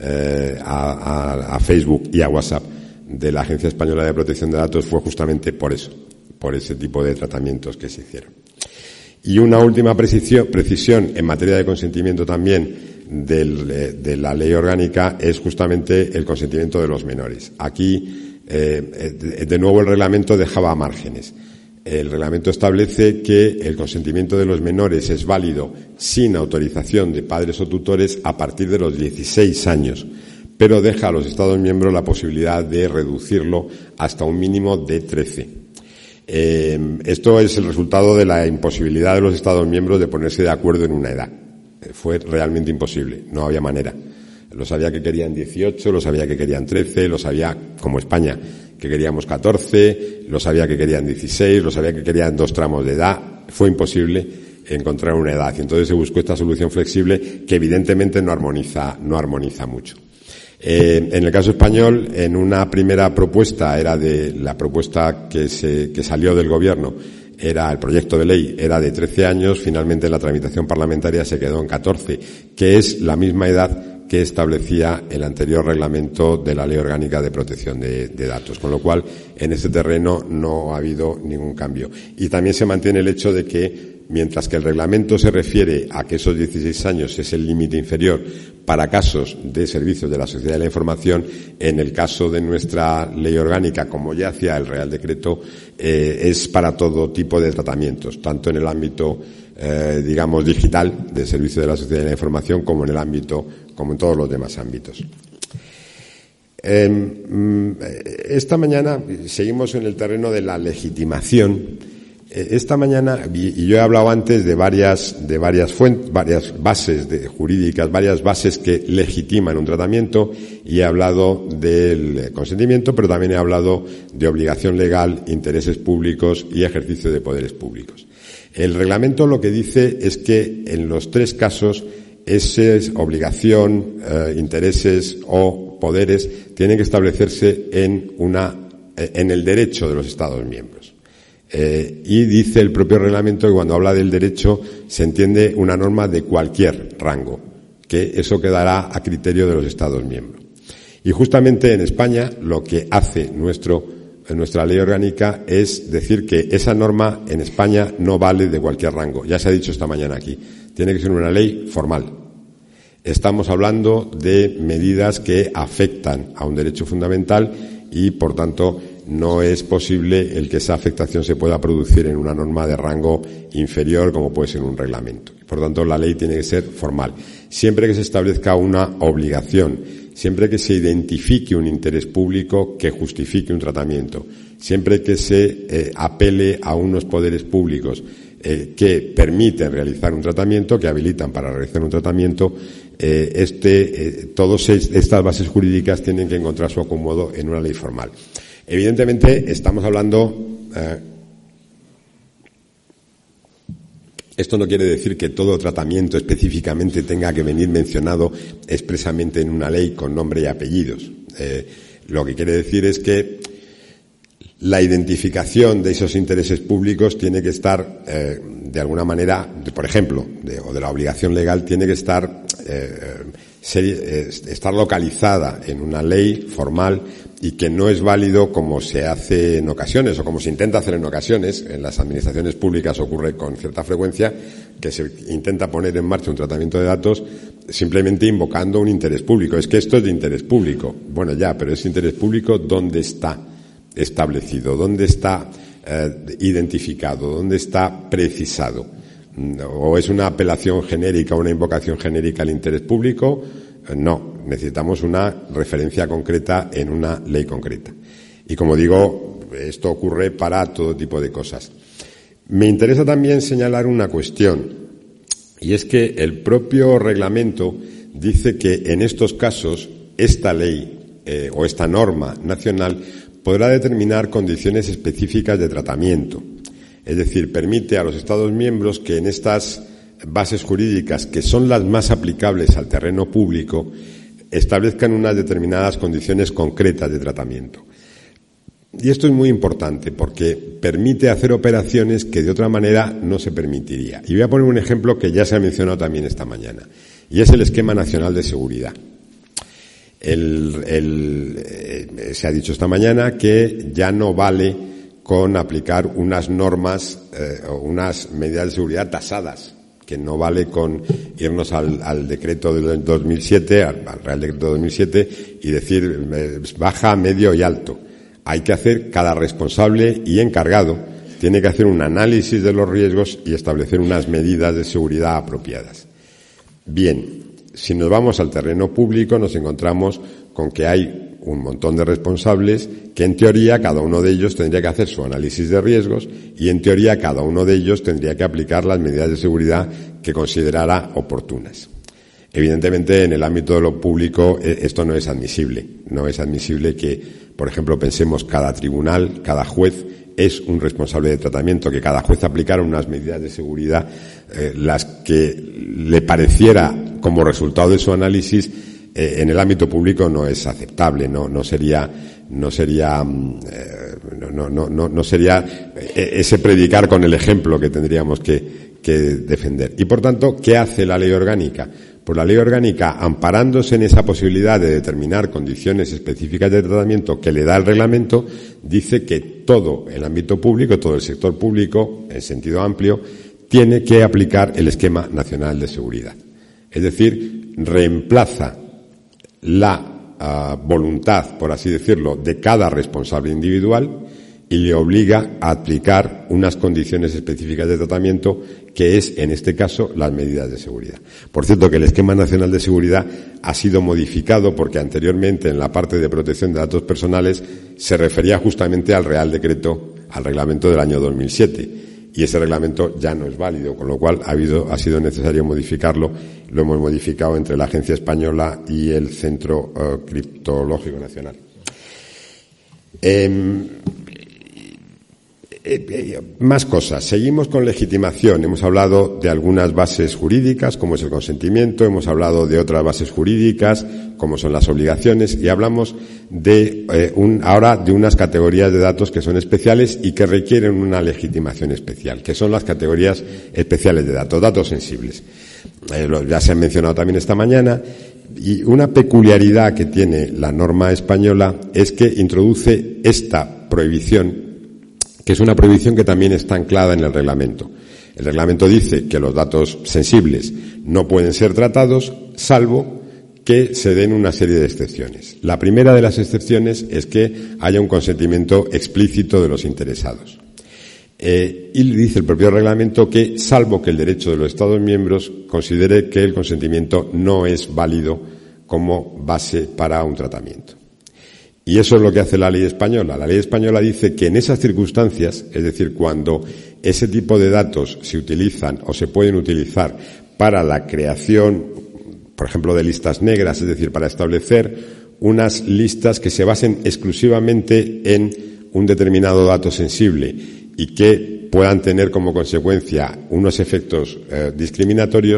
a Facebook y a WhatsApp de la Agencia Española de Protección de Datos fue justamente por eso, por ese tipo de tratamientos que se hicieron. Y una última precisión en materia de consentimiento también de la ley orgánica es justamente el consentimiento de los menores. Aquí, de nuevo, el reglamento dejaba márgenes. El reglamento establece que el consentimiento de los menores es válido sin autorización de padres o tutores a partir de los 16 años, pero deja a los Estados miembros la posibilidad de reducirlo hasta un mínimo de 13. Esto es el resultado de la imposibilidad de los Estados miembros de ponerse de acuerdo en una edad. Fue realmente imposible, no había manera. Lo sabía que querían 18, lo sabía que querían 13, lo sabía, como España, que queríamos 14, lo sabía que querían 16, lo sabía que querían 2 tramos de edad. Fue imposible encontrar una edad y entonces se buscó esta solución flexible que evidentemente no armoniza mucho. En el caso español, en una primera propuesta, era de la propuesta que salió del gobierno, era el proyecto de ley, era de 13 años, finalmente en la tramitación parlamentaria se quedó en 14, que es la misma edad que establecía el anterior reglamento de la Ley Orgánica de Protección de Datos, con lo cual en este terreno no ha habido ningún cambio. Y también se mantiene el hecho de que, mientras que el reglamento se refiere a que esos 16 años es el límite inferior para casos de servicios de la sociedad de la información, en el caso de nuestra ley orgánica, como ya hacía el Real Decreto, es para todo tipo de tratamientos, tanto en el ámbito, digamos, digital del servicio de la sociedad de la información, como en el ámbito, como en todos los demás ámbitos. Esta mañana seguimos en el terreno de la legitimación. Esta mañana, y yo he hablado antes de varias fuentes, varias bases jurídicas, varias bases que legitiman un tratamiento, y he hablado del consentimiento, pero también he hablado de obligación legal, intereses públicos y ejercicio de poderes públicos. El reglamento lo que dice es que en los 3 casos, esa obligación, intereses o poderes tienen que establecerse en el derecho de los Estados miembros. Y dice el propio reglamento que cuando habla del derecho se entiende una norma de cualquier rango, que eso quedará a criterio de los Estados miembros. Y justamente en España lo que hace nuestra ley orgánica es decir que esa norma en España no vale de cualquier rango. Ya se ha dicho esta mañana aquí. Tiene que ser una ley formal. Estamos hablando de medidas que afectan a un derecho fundamental y, por tanto, no es posible el que esa afectación se pueda producir en una norma de rango inferior como puede ser un reglamento. Por tanto, la ley tiene que ser formal. Siempre que se establezca una obligación, siempre que se identifique un interés público que justifique un tratamiento, siempre que se apele a unos poderes públicos que permiten realizar un tratamiento, que habilitan para realizar un tratamiento, todas estas bases jurídicas tienen que encontrar su acomodo en una ley formal. Evidentemente, estamos hablando. Esto no quiere decir que todo tratamiento específicamente tenga que venir mencionado expresamente en una ley con nombre y apellidos. Lo que quiere decir es que la identificación de esos intereses públicos tiene que estar, de alguna manera, por ejemplo, o de la obligación legal, tiene que estar estar localizada en una ley formal y que no es válido como se hace en ocasiones o como se intenta hacer en ocasiones. En las administraciones públicas ocurre con cierta frecuencia que se intenta poner en marcha un tratamiento de datos simplemente invocando un interés público. Es que esto es de interés público. Bueno, ya, pero ese interés público, ¿dónde está establecido? ¿Dónde está identificado? ¿Dónde está precisado? ¿O es una apelación genérica, una invocación genérica al interés público? No, necesitamos una referencia concreta en una ley concreta. Y como digo, esto ocurre para todo tipo de cosas. Me interesa también señalar una cuestión, y es que el propio reglamento dice que en estos casos esta ley o esta norma nacional podrá determinar condiciones específicas de tratamiento. Es decir, permite a los Estados miembros que en estas bases jurídicas, que son las más aplicables al terreno público, establezcan unas determinadas condiciones concretas de tratamiento. Y esto es muy importante porque permite hacer operaciones que de otra manera no se permitiría. Y voy a poner un ejemplo que ya se ha mencionado también esta mañana, y es el Esquema Nacional de Seguridad. Se ha dicho esta mañana que ya no vale con aplicar unas normas o unas medidas de seguridad tasadas, que no vale con irnos al decreto del 2007, al Real Decreto 2007, y decir baja, medio y alto. Hay que hacer, cada responsable y encargado tiene que hacer un análisis de los riesgos y establecer unas medidas de seguridad apropiadas. Bien, si nos vamos al terreno público nos encontramos con que hay un montón de responsables que en teoría cada uno de ellos tendría que hacer su análisis de riesgos y en teoría cada uno de ellos tendría que aplicar las medidas de seguridad que considerara oportunas. Evidentemente, en el ámbito de lo público esto no es admisible. No es admisible que, por ejemplo, pensemos cada tribunal, cada juez es un responsable de tratamiento, que cada juez aplicara unas medidas de seguridad las que le pareciera como resultado de su análisis. En el ámbito público no es aceptable, no sería ese predicar con el ejemplo que tendríamos que defender. Y por tanto, ¿qué hace la ley orgánica? Pues la ley orgánica, amparándose en esa posibilidad de determinar condiciones específicas de tratamiento que le da el reglamento, dice que todo el ámbito público, todo el sector público, en sentido amplio, tiene que aplicar el Esquema Nacional de Seguridad. Es decir, reemplaza la voluntad, por así decirlo, de cada responsable individual y le obliga a aplicar unas condiciones específicas de tratamiento, que es, en este caso, las medidas de seguridad. Por cierto, que el Esquema Nacional de Seguridad ha sido modificado porque anteriormente, en la parte de protección de datos personales, se refería justamente al Real Decreto, al reglamento del año 2007. Y ese reglamento ya no es válido, con lo cual ha sido necesario modificarlo. Lo hemos modificado entre la Agencia Española y el Centro Criptológico Nacional. Más cosas. Seguimos con legitimación. Hemos hablado de algunas bases jurídicas, como es el consentimiento. Hemos hablado de otras bases jurídicas, como son las obligaciones. Y hablamos ahora de unas categorías de datos que son especiales y que requieren una legitimación especial, que son las categorías especiales de datos, datos sensibles. Ya se han mencionado también esta mañana. Y una peculiaridad que tiene la norma española es que introduce esta prohibición, que es una prohibición que también está anclada en el reglamento. El reglamento dice que los datos sensibles no pueden ser tratados, salvo que se den una serie de excepciones. La primera de las excepciones es que haya un consentimiento explícito de los interesados. Y dice el propio reglamento que, salvo que el derecho de los Estados miembros considere que el consentimiento no es válido como base para un tratamiento. Y eso es lo que hace la ley española. La ley española dice que en esas circunstancias, es decir, cuando ese tipo de datos se utilizan o se pueden utilizar para la creación, por ejemplo, de listas negras, es decir, para establecer unas listas que se basen exclusivamente en un determinado dato sensible y que puedan tener como consecuencia unos efectos discriminatorios,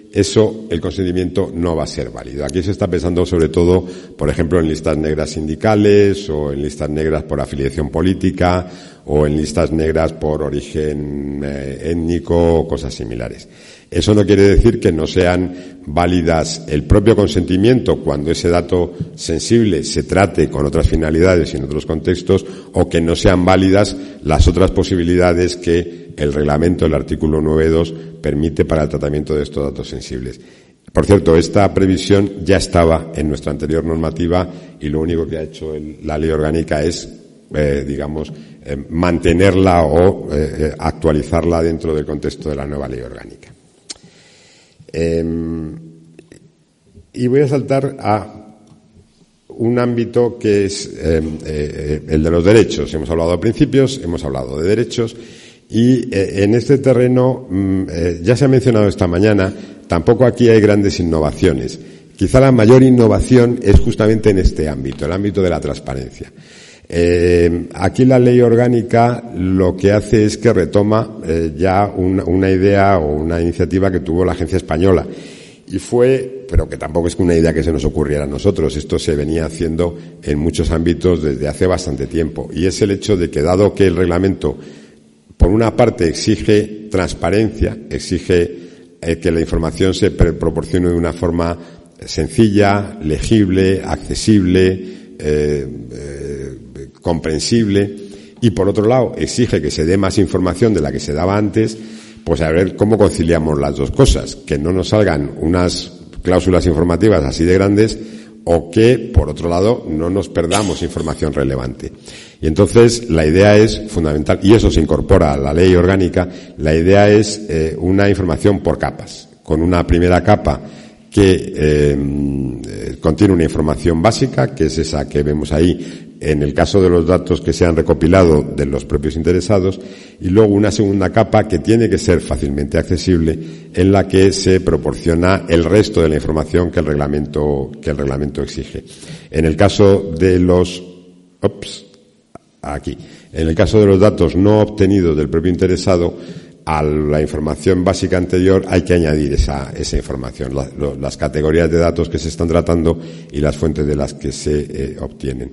el consentimiento no va a ser válido. Aquí se está pensando sobre todo, por ejemplo, en listas negras sindicales o en listas negras por afiliación política o en listas negras por origen étnico o cosas similares. Eso no quiere decir que no sean válidas el propio consentimiento cuando ese dato sensible se trate con otras finalidades y en otros contextos, o que no sean válidas las otras posibilidades que el reglamento, el artículo 9.2, permite para el tratamiento de estos datos sensibles. Por cierto, esta previsión ya estaba en nuestra anterior normativa y lo único que ha hecho la ley orgánica es, mantenerla o actualizarla dentro del contexto de la nueva ley orgánica. Y voy a saltar a un ámbito que es el de los derechos. Hemos hablado de principios, hemos hablado de derechos y en este terreno ya se ha mencionado esta mañana, tampoco aquí hay grandes innovaciones. Quizá la mayor innovación es justamente en este ámbito, el ámbito de la transparencia. Aquí la ley orgánica lo que hace es que retoma ya una idea o una iniciativa que tuvo la Agencia Española y pero que tampoco es una idea que se nos ocurriera a nosotros, esto se venía haciendo en muchos ámbitos desde hace bastante tiempo, y es el hecho de que, dado que el reglamento por una parte exige transparencia, exige que la información se proporcione de una forma sencilla, legible, accesible, comprensible, y por otro lado exige que se dé más información de la que se daba antes, pues a ver cómo conciliamos las dos cosas, que no nos salgan unas cláusulas informativas así de grandes o que, por otro lado, no nos perdamos información relevante. Y entonces la idea es fundamental, y eso se incorpora a la ley orgánica, la idea es una información por capas, con una primera capa que contiene una información básica, que es esa que vemos ahí en el caso de los datos que se han recopilado de los propios interesados, y luego una segunda capa que tiene que ser fácilmente accesible, en la que se proporciona el resto de la información que el reglamento exige. En el caso de los en el caso de los datos no obtenidos del propio interesado, a la información básica anterior hay que añadir esa información, las categorías de datos que se están tratando y las fuentes de las que se obtienen.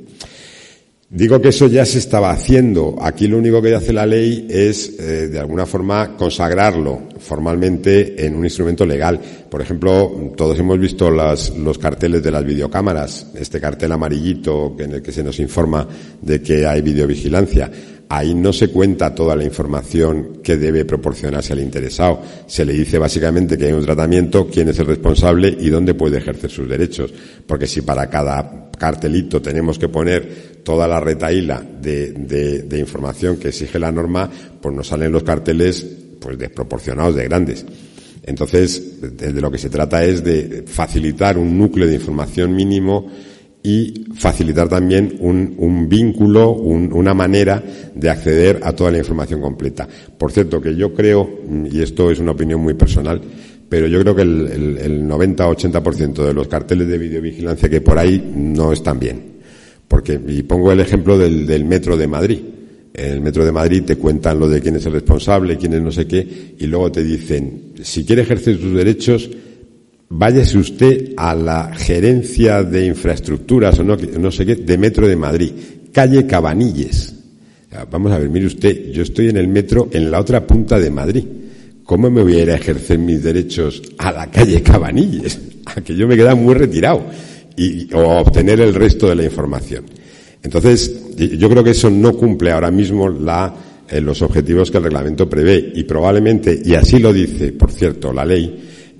Digo que eso ya se estaba haciendo. Aquí lo único que hace la ley es, de alguna forma, consagrarlo formalmente en un instrumento legal. Por ejemplo, todos hemos visto los carteles de las videocámaras, este cartel amarillito en el que se nos informa de que hay videovigilancia. Ahí no se cuenta toda la información que debe proporcionarse al interesado. Se le dice básicamente que hay un tratamiento, quién es el responsable y dónde puede ejercer sus derechos. Porque si para cada cartelito tenemos que poner toda la retahíla de información que exige la norma, pues nos salen los carteles pues desproporcionados de grandes. Entonces, de lo que se trata es de facilitar un núcleo de información mínimo y facilitar también un vínculo, una manera de acceder a toda la información completa. Por cierto, que yo creo, y esto es una opinión muy personal, pero yo creo que el 90-80% de los carteles de videovigilancia que hay por ahí no están bien. Y pongo el ejemplo del Metro de Madrid. En el Metro de Madrid te cuentan lo de quién es el responsable, quién es no sé qué, y luego te dicen, si quiere ejercer sus derechos, váyase usted a la gerencia de infraestructuras o no sé qué de Metro de Madrid, calle Cabanilles. Vamos a ver, mire usted, yo estoy en el metro en la otra punta de Madrid. ¿Cómo me voy a ir a ejercer mis derechos a la calle Cabanilles? A que yo me queda muy retirado o a obtener el resto de la información. Entonces, yo creo que eso no cumple ahora mismo los objetivos que el reglamento prevé, y probablemente, y así lo dice, por cierto, la ley,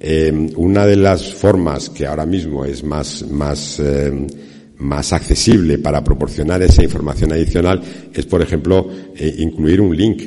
una de las formas que ahora mismo es más accesible para proporcionar esa información adicional es, por ejemplo, incluir un link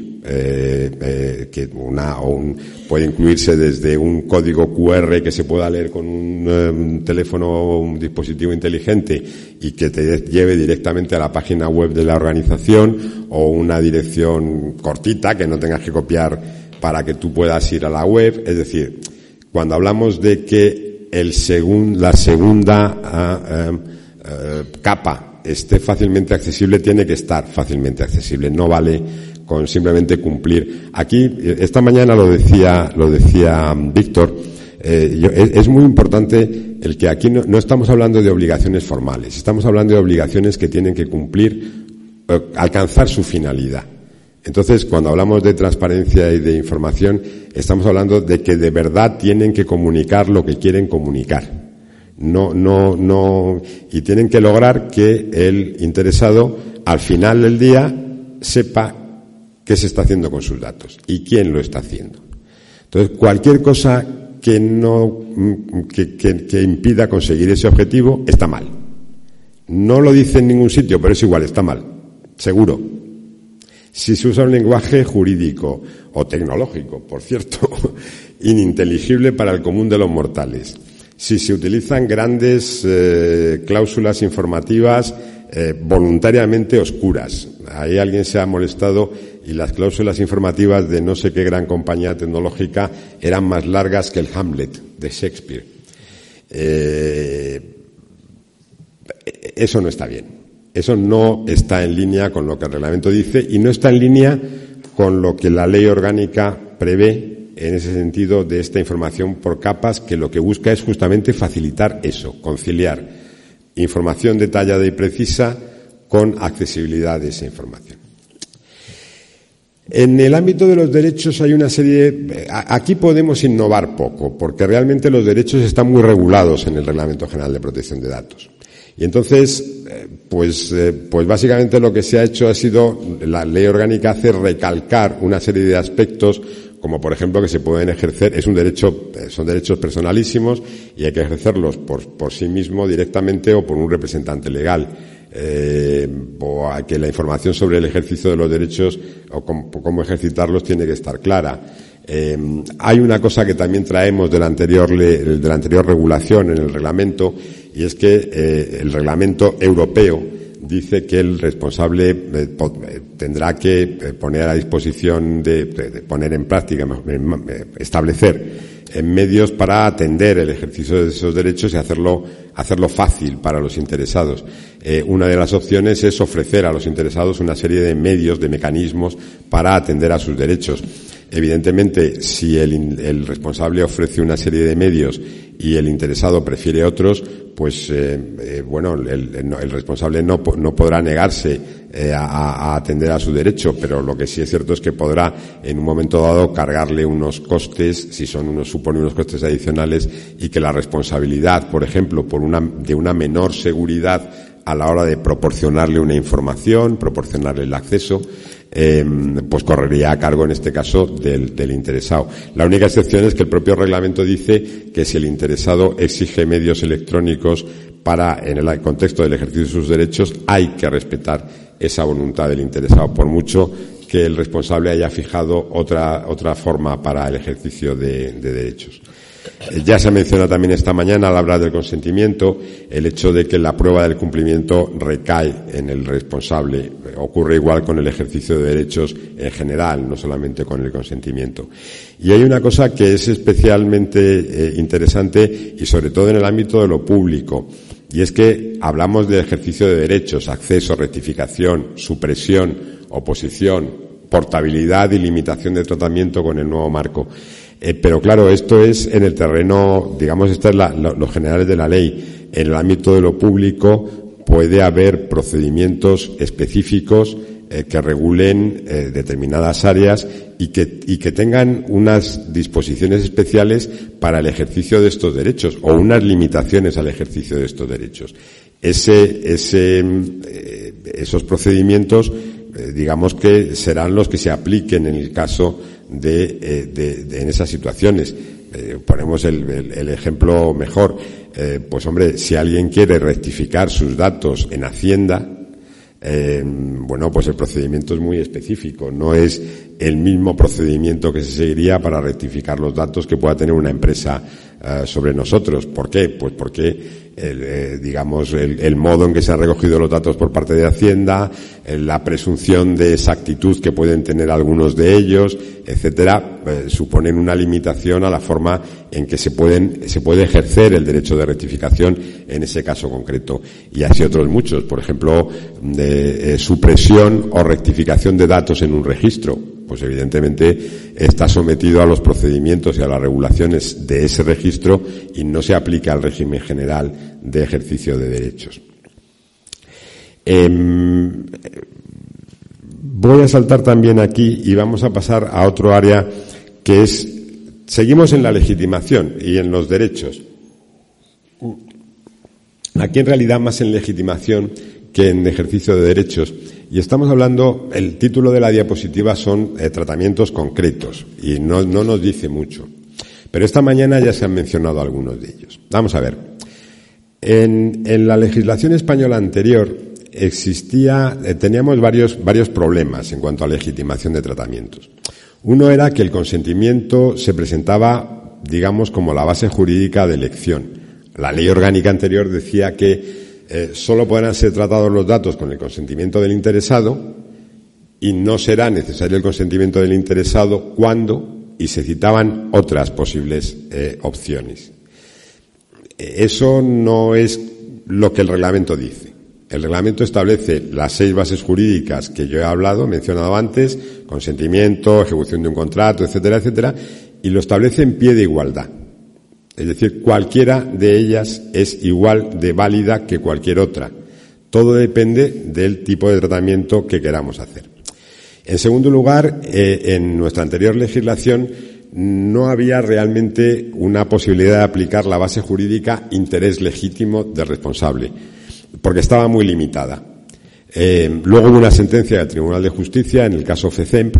puede incluirse desde un código QR que se pueda leer con un teléfono o un dispositivo inteligente y que te lleve directamente a la página web de la organización, o una dirección cortita que no tengas que copiar para que tú puedas ir a la web. Es decir, cuando hablamos de que la segunda capa esté fácilmente accesible, tiene que estar fácilmente accesible. No vale con simplemente cumplir. Aquí, esta mañana lo decía Víctor, es muy importante el que aquí no estamos hablando de obligaciones formales, estamos hablando de obligaciones que tienen que cumplir, alcanzar su finalidad. Entonces, cuando hablamos de transparencia y de información, estamos hablando de que de verdad tienen que comunicar lo que quieren comunicar. No, y tienen que lograr que el interesado, al final del día, sepa qué se está haciendo con sus datos y quién lo está haciendo. Entonces, cualquier cosa que impida conseguir ese objetivo está mal. No lo dice en ningún sitio, pero es igual, está mal. Seguro. Si se usa un lenguaje jurídico o tecnológico, por cierto, ininteligible para el común de los mortales. Si se utilizan grandes cláusulas informativas voluntariamente oscuras. Ahí alguien se ha molestado y las cláusulas informativas de no sé qué gran compañía tecnológica eran más largas que el Hamlet de Shakespeare. Eso no está bien. Eso no está en línea con lo que el reglamento dice y no está en línea con lo que la ley orgánica prevé en ese sentido de esta información por capas, que lo que busca es justamente facilitar eso, conciliar información detallada y precisa con accesibilidad de esa información. En el ámbito de los derechos hay una serie. Aquí podemos innovar poco, porque realmente los derechos están muy regulados en el Reglamento General de Protección de Datos. Y entonces, pues básicamente lo que se ha hecho ha sido, la ley orgánica hace recalcar una serie de aspectos, como por ejemplo que se pueden ejercer, son derechos personalísimos y hay que ejercerlos por sí mismo directamente o por un representante legal. O a que la información sobre el ejercicio de los derechos o cómo ejercitarlos tiene que estar clara. Hay una cosa que también traemos de la anterior regulación en el reglamento, y es que el reglamento europeo dice que el responsable tendrá que poner a disposición poner en práctica, establecer medios para atender el ejercicio de esos derechos y hacerlo fácil para los interesados. Una de las opciones es ofrecer a los interesados una serie de medios, de mecanismos para atender a sus derechos. Evidentemente, si el responsable ofrece una serie de medios y el interesado prefiere otros, pues el responsable no podrá negarse a atender a su derecho, pero lo que sí es cierto es que podrá en un momento dado cargarle unos costes, si supone unos costes adicionales, y que la responsabilidad, por ejemplo, de una menor seguridad a la hora de proporcionarle una información, proporcionarle el acceso, pues correría a cargo en este caso del interesado. La única excepción es que el propio reglamento dice que si el interesado exige medios electrónicos en el contexto del ejercicio de sus derechos, hay que respetar esa voluntad del interesado, por mucho que el responsable haya fijado otra forma para el ejercicio de derechos. Ya se menciona también esta mañana, al hablar del consentimiento, el hecho de que la prueba del cumplimiento recae en el responsable. Ocurre igual con el ejercicio de derechos en general, no solamente con el consentimiento. Y hay una cosa que es especialmente interesante, y sobre todo en el ámbito de lo público, y es que hablamos de ejercicio de derechos, acceso, rectificación, supresión, oposición, portabilidad y limitación de tratamiento con el nuevo marco. Pero claro, esto es en el terreno, digamos, esto es los generales de la ley. En el ámbito de lo público puede haber procedimientos específicos que regulen determinadas áreas y que tengan unas disposiciones especiales para el ejercicio de estos derechos o unas limitaciones al ejercicio de estos derechos. Esos procedimientos, digamos que serán los que se apliquen en el caso en esas situaciones. Ponemos el ejemplo mejor. Pues hombre, si alguien quiere rectificar sus datos en Hacienda, pues el procedimiento es muy específico. No es el mismo procedimiento que se seguiría para rectificar los datos que pueda tener una empresa sobre nosotros. ¿Por qué? Pues porque el modo en que se han recogido los datos por parte de Hacienda, la presunción de exactitud que pueden tener algunos de ellos, etcétera, suponen una limitación a la forma en que se puede ejercer el derecho de rectificación en ese caso concreto. Y así otros muchos, por ejemplo, de supresión o rectificación de datos en un registro. pues evidentemente está sometido a los procedimientos y a las regulaciones de ese registro y no se aplica al régimen general de ejercicio de derechos. Voy a saltar también aquí y vamos a pasar a otro área que es, seguimos en la legitimación y en los derechos. Aquí en realidad más en legitimación que en ejercicio de derechos. Y estamos hablando, el título de la diapositiva son tratamientos concretos y no nos dice mucho. Pero esta mañana ya se han mencionado algunos de ellos. Vamos a ver. En la legislación española anterior teníamos varios problemas en cuanto a legitimación de tratamientos. Uno era que el consentimiento se presentaba, digamos, como la base jurídica de elección. La ley orgánica anterior decía que solo podrán ser tratados los datos con el consentimiento del interesado y no será necesario el consentimiento del interesado cuando, y se citaban otras posibles opciones. Eso no es lo que el reglamento dice. El reglamento establece las 6 bases jurídicas que yo he mencionado antes, consentimiento, ejecución de un contrato, etcétera, etcétera, y lo establece en pie de igualdad. Es decir, cualquiera de ellas es igual de válida que cualquier otra. Todo depende del tipo de tratamiento que queramos hacer. En segundo lugar, en nuestra anterior legislación no había realmente una posibilidad de aplicar la base jurídica interés legítimo del responsable, porque estaba muy limitada. Luego hubo una sentencia del Tribunal de Justicia en el caso FECEMP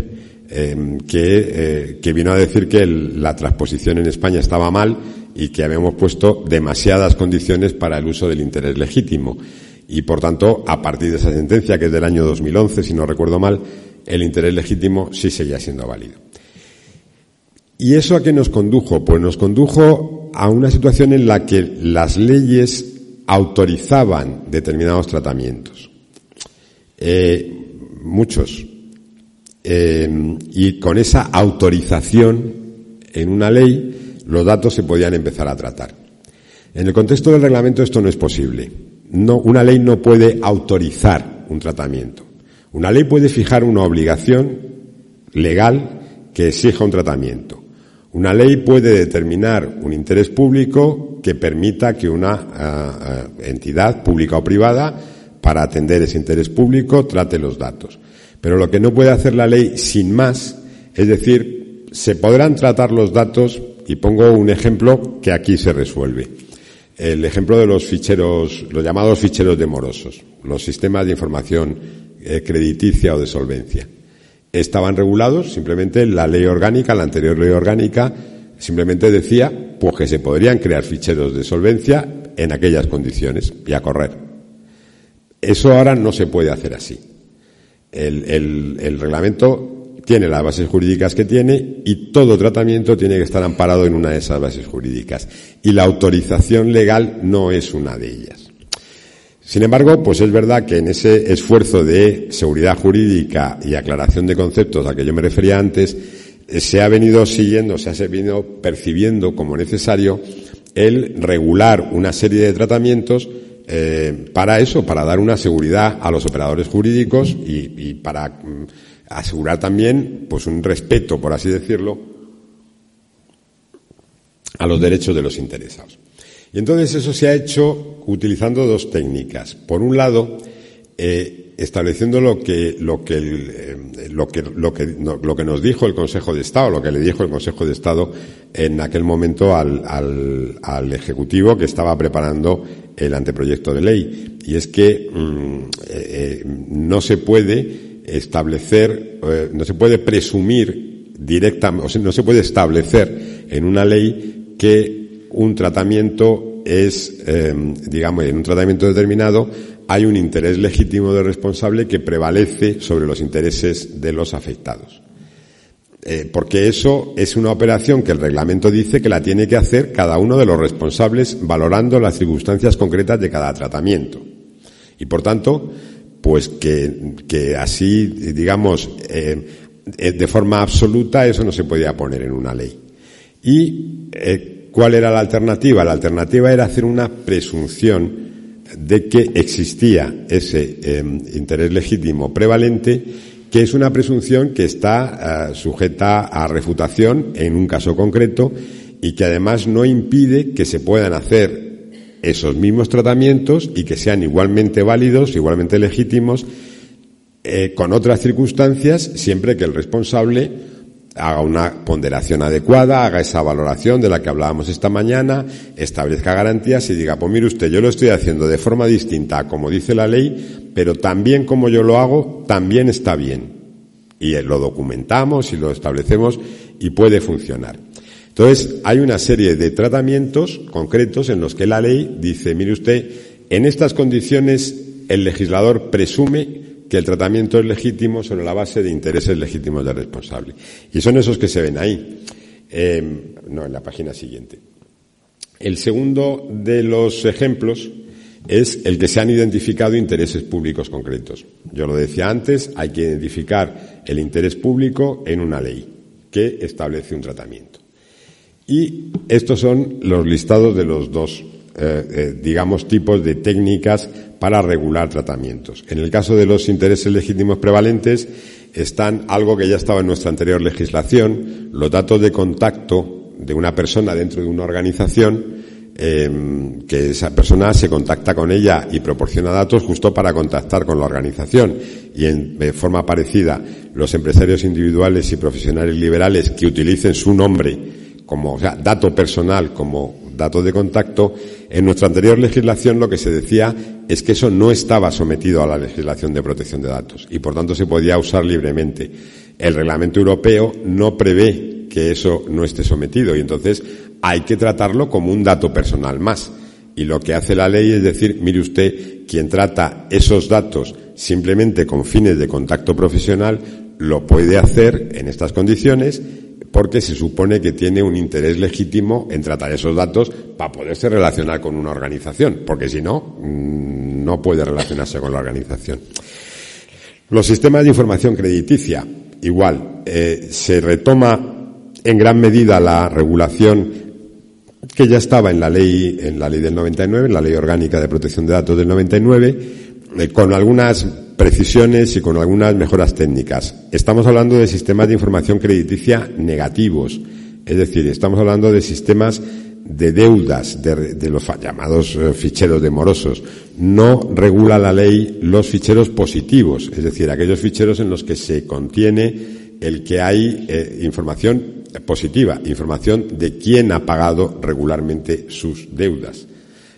que vino a decir que la transposición en España estaba mal y que habíamos puesto demasiadas condiciones para el uso del interés legítimo. Y, por tanto, a partir de esa sentencia, que es del año 2011, si no recuerdo mal, el interés legítimo sí seguía siendo válido. ¿Y eso a qué nos condujo? Pues nos condujo a una situación en la que las leyes autorizaban determinados tratamientos. Muchos. Y con esa autorización en una ley, los datos se podían empezar a tratar. En el contexto del reglamento esto no es posible. Una ley no puede autorizar un tratamiento. Una ley puede fijar una obligación legal que exija un tratamiento. Una ley puede determinar un interés público que permita que una entidad pública o privada, para atender ese interés público, trate los datos. Pero lo que no puede hacer la ley sin más, es decir, se podrán tratar los datos, y pongo un ejemplo que aquí se resuelve. El ejemplo de los ficheros, los llamados ficheros de morosos, los sistemas de información crediticia o de solvencia. Estaban regulados, simplemente la ley orgánica, la anterior ley orgánica, simplemente decía pues que se podrían crear ficheros de solvencia en aquellas condiciones y a correr. Eso ahora no se puede hacer así. El reglamento tiene las bases jurídicas que tiene y todo tratamiento tiene que estar amparado en una de esas bases jurídicas. Y la autorización legal no es una de ellas. Sin embargo, pues es verdad que en ese esfuerzo de seguridad jurídica y aclaración de conceptos a que yo me refería antes, se ha venido percibiendo como necesario el regular una serie de tratamientos para eso, para dar una seguridad a los operadores jurídicos y para asegurar también pues un respeto, por así decirlo, a los derechos de los interesados. Y entonces eso se ha hecho utilizando 2 técnicas. Por un lado, estableciendo lo que nos dijo el Consejo de Estado, lo que le dijo el Consejo de Estado en aquel momento al Ejecutivo que estaba preparando el anteproyecto de ley. Y es que no se puede establecer, no se puede presumir directamente, o sea, no se puede establecer en una ley que un tratamiento es, digamos, en un tratamiento determinado hay un interés legítimo del responsable que prevalece sobre los intereses de los afectados. Porque eso es una operación que el reglamento dice que la tiene que hacer cada uno de los responsables valorando las circunstancias concretas de cada tratamiento. Y por tanto, pues que así, digamos, de forma absoluta eso no se podía poner en una ley. Y ¿cuál era la alternativa? La alternativa era hacer una presunción de que existía ese interés legítimo prevalente que es una presunción que está sujeta a refutación en un caso concreto y que además no impide que se puedan hacer esos mismos tratamientos y que sean igualmente válidos, igualmente legítimos, con otras circunstancias, siempre que el responsable haga una ponderación adecuada, haga esa valoración de la que hablábamos esta mañana, establezca garantías y diga, pues mire usted, yo lo estoy haciendo de forma distinta a como dice la ley, pero también como yo lo hago, también está bien. Y lo documentamos y lo establecemos y puede funcionar. Entonces, hay una serie de tratamientos concretos en los que la ley dice, mire usted, en estas condiciones el legislador presume que el tratamiento es legítimo sobre la base de intereses legítimos del responsable. Y son esos que se ven ahí. En la página siguiente. El segundo de los ejemplos es el que se han identificado intereses públicos concretos. Yo lo decía antes, hay que identificar el interés público en una ley que establece un tratamiento. Y estos son los listados de los dos tipos de técnicas para regular tratamientos. En el caso de los intereses legítimos prevalentes están algo que ya estaba en nuestra anterior legislación, los datos de contacto de una persona dentro de una organización, que esa persona se contacta con ella y proporciona datos justo para contactar con la organización. Y de forma parecida, los empresarios individuales y profesionales liberales que utilicen su nombre como dato personal, como datos de contacto, en nuestra anterior legislación lo que se decía es que eso no estaba sometido a la legislación de protección de datos y por tanto se podía usar libremente. El reglamento europeo no prevé que eso no esté sometido y entonces hay que tratarlo como un dato personal más. Y lo que hace la ley es decir, mire usted, quien trata esos datos simplemente con fines de contacto profesional lo puede hacer en estas condiciones porque se supone que tiene un interés legítimo en tratar esos datos para poderse relacionar con una organización, porque si no, no puede relacionarse con la organización. Los sistemas de información crediticia, igual, se retoma en gran medida la regulación que ya estaba en la ley del 99, en la Ley Orgánica de Protección de Datos del 99, con algunas precisiones y con algunas mejoras técnicas. Estamos hablando de sistemas de información crediticia negativos, es decir, estamos hablando de sistemas de deudas, de los llamados ficheros de morosos. No regula la ley los ficheros positivos, es decir, aquellos ficheros en los que se contiene el que hay información positiva, información de quién ha pagado regularmente sus deudas.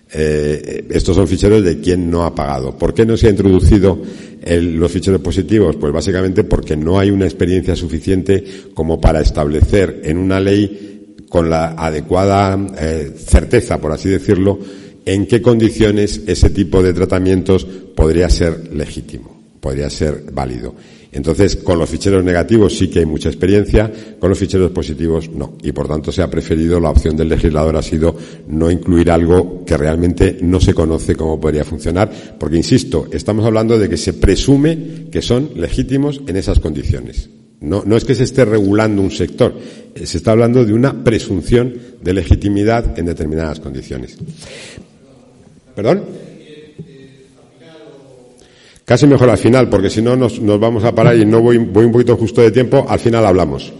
Estos son ficheros de quién no ha pagado. ¿Por qué no se ha introducido los ficheros positivos? Pues básicamente porque no hay una experiencia suficiente como para establecer en una ley con la adecuada certeza, por así decirlo, en qué condiciones ese tipo de tratamientos podría ser legítimo, podría ser válido. Entonces, con los ficheros negativos sí que hay mucha experiencia, con los ficheros positivos no. Y por tanto se ha preferido, la opción del legislador ha sido no incluir algo que realmente no se conoce cómo podría funcionar, porque insisto, estamos hablando de que se presume que son legítimos en esas condiciones. No es que se esté regulando un sector, se está hablando de una presunción de legitimidad en determinadas condiciones. ¿Perdón? Casi mejor al final, porque si no nos vamos a parar y no voy un poquito justo de tiempo, al final hablamos.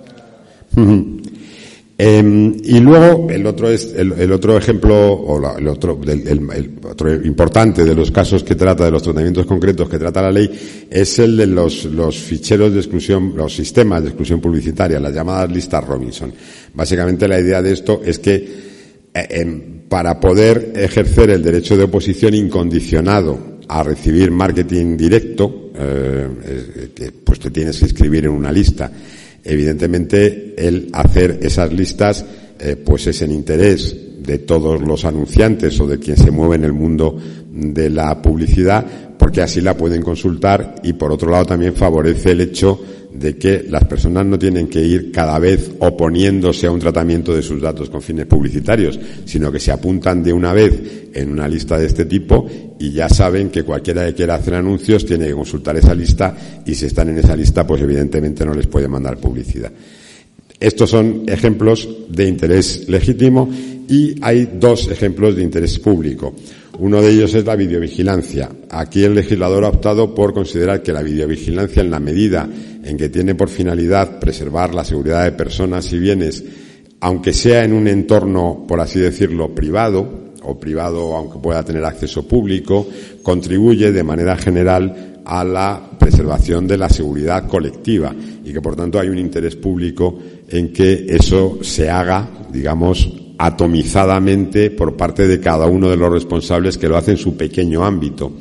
Y luego el otro ejemplo, o el otro importante de los casos que trata, de los tratamientos concretos que trata la ley, es el de los ficheros de exclusión, los sistemas de exclusión publicitaria, las llamadas listas Robinson. Básicamente la idea de esto es que para poder ejercer el derecho de oposición incondicionado a recibir marketing directo, pues te tienes que inscribir en una lista. Evidentemente, el hacer esas listas, pues es en interés de todos los anunciantes o de quien se mueve en el mundo de la publicidad, porque así la pueden consultar y, por otro lado, también favorece el hecho de que las personas no tienen que ir cada vez oponiéndose a un tratamiento de sus datos con fines publicitarios, sino que se apuntan de una vez en una lista de este tipo y ya saben que cualquiera que quiera hacer anuncios tiene que consultar esa lista y si están en esa lista, pues evidentemente no les puede mandar publicidad. Estos son ejemplos de interés legítimo y hay dos ejemplos de interés público. Uno de ellos es la videovigilancia. Aquí el legislador ha optado por considerar que la videovigilancia, en la medida en que tiene por finalidad preservar la seguridad de personas y bienes, aunque sea en un entorno, por así decirlo, privado, o privado aunque pueda tener acceso público, contribuye de manera general a la preservación de la seguridad colectiva y que, por tanto, hay un interés público en que eso se haga, digamos, atomizadamente por parte de cada uno de los responsables que lo hace en su pequeño ámbito.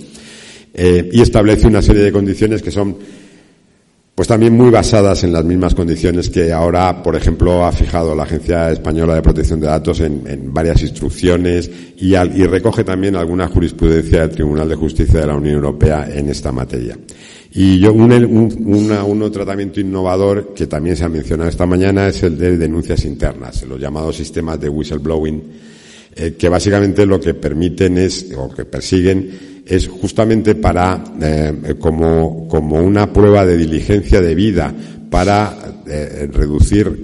Y establece una serie de condiciones que son pues también muy basadas en las mismas condiciones que ahora, por ejemplo, ha fijado la Agencia Española de Protección de Datos en varias instrucciones y recoge también alguna jurisprudencia del Tribunal de Justicia de la Unión Europea en esta materia. Y un tratamiento innovador que también se ha mencionado esta mañana es el de denuncias internas, los llamados sistemas de whistleblowing, que básicamente lo que permiten o que persiguen es justamente para como una prueba de diligencia debida para reducir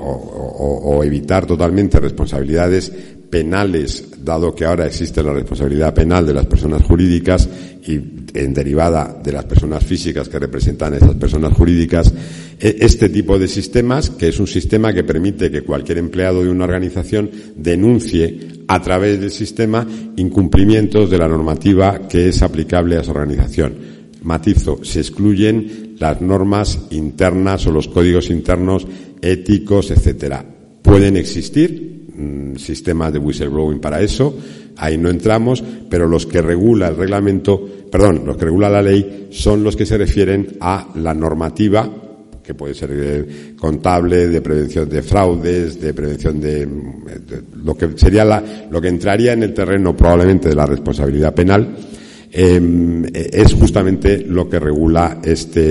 o evitar totalmente responsabilidades penales, dado que ahora existe la responsabilidad penal de las personas jurídicas y en derivada de las personas físicas que representan a esas personas jurídicas. Este tipo de sistemas, que es un sistema que permite que cualquier empleado de una organización denuncie a través del sistema incumplimientos de la normativa que es aplicable a esa organización. Matizo, se excluyen las normas internas o los códigos internos éticos, etcétera. Pueden existir sistemas de whistleblowing para eso, ahí no entramos, pero los que regula los que regula la ley son los que se refieren a la normativa, que puede ser contable, de prevención de fraudes, de prevención de lo que sería lo que entraría en el terreno probablemente de la responsabilidad penal. Es justamente lo que regula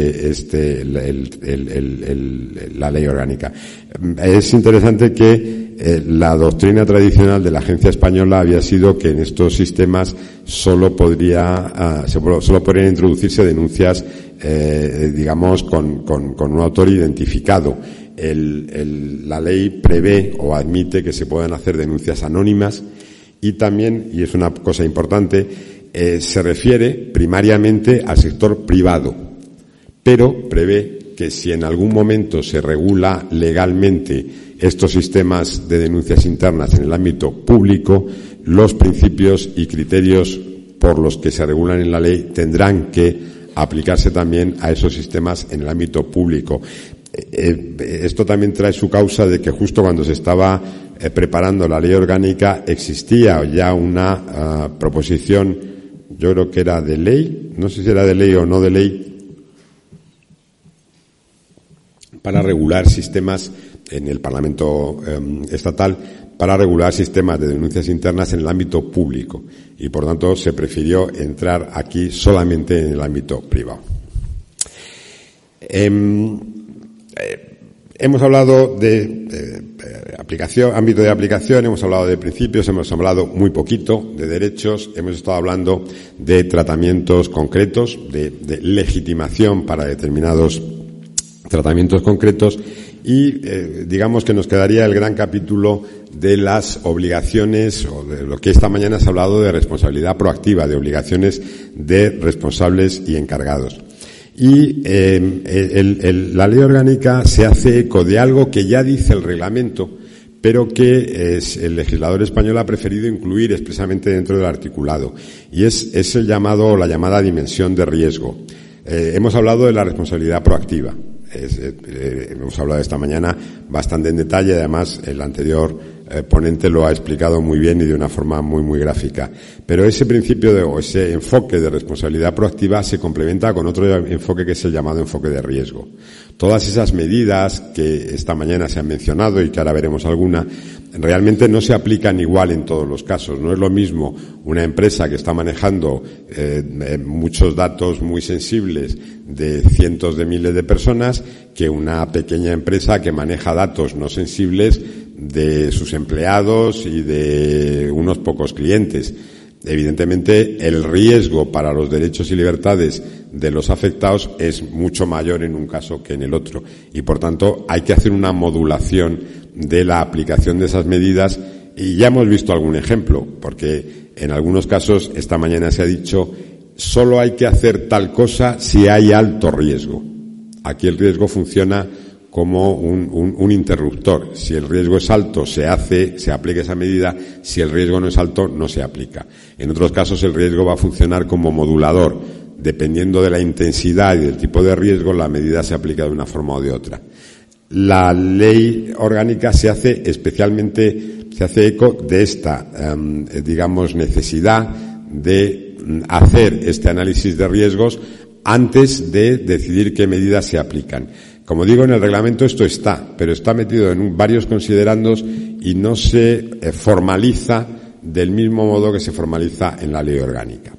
la ley orgánica. Es interesante que la doctrina tradicional de la Agencia Española había sido que en estos sistemas solo podrían introducirse denuncias digamos con un autor identificado. La ley prevé o admite que se puedan hacer denuncias anónimas y también, y es una cosa importante, se refiere primariamente al sector privado, pero prevé que si en algún momento se regula legalmente estos sistemas de denuncias internas en el ámbito público, los principios y criterios por los que se regulan en la ley tendrán que aplicarse también a esos sistemas en el ámbito público. Esto también trae su causa de que justo cuando se estaba preparando la ley orgánica existía ya una proposición, yo creo que era de ley, no sé si era de ley o no de ley, para regular sistemas en el Parlamento estatal, para regular sistemas de denuncias internas en el ámbito público. Y por tanto se prefirió entrar aquí solamente en el ámbito privado. Hemos hablado de aplicación, ámbito de aplicación, hemos hablado de principios, hemos hablado muy poquito de derechos, hemos estado hablando de tratamientos concretos, de legitimación para determinados tratamientos concretos y digamos que nos quedaría el gran capítulo de las obligaciones o de lo que esta mañana se ha hablado de responsabilidad proactiva, de obligaciones de responsables y encargados. Y la ley orgánica se hace eco de algo que ya dice el reglamento, pero que el legislador español ha preferido incluir expresamente dentro del articulado, y es el llamado o la llamada dimensión de riesgo. Hemos hablado de la responsabilidad proactiva. Hemos hablado esta mañana bastante en detalle, además el anterior ponente lo ha explicado muy bien y de una forma muy, muy gráfica. Pero ese principio o ese enfoque de responsabilidad proactiva se complementa con otro enfoque que es el llamado enfoque de riesgo. Todas esas medidas que esta mañana se han mencionado y que ahora veremos alguna, realmente no se aplican igual en todos los casos. No es lo mismo una empresa que está manejando muchos datos muy sensibles de cientos de miles de personas que una pequeña empresa que maneja datos no sensibles de sus empleados y de unos pocos clientes. Evidentemente, el riesgo para los derechos y libertades de los afectados es mucho mayor en un caso que en el otro y, por tanto, hay que hacer una modulación de la aplicación de esas medidas Y ya hemos visto algún ejemplo, porque en algunos casos esta mañana se ha dicho solo hay que hacer tal cosa si hay alto riesgo. Aquí el riesgo funciona como un interruptor. Si el riesgo es alto, se aplica esa medida. Si el riesgo no es alto, no se aplica. En otros casos el riesgo va a funcionar como modulador. Dependiendo de la intensidad y del tipo de riesgo, la medida se aplica de una forma o de otra. La ley orgánica se hace eco de esta, necesidad de hacer este análisis de riesgos antes de decidir qué medidas se aplican. Como digo, en el reglamento esto está, pero está metido en varios considerandos y no se formaliza del mismo modo que se formaliza en la ley orgánica.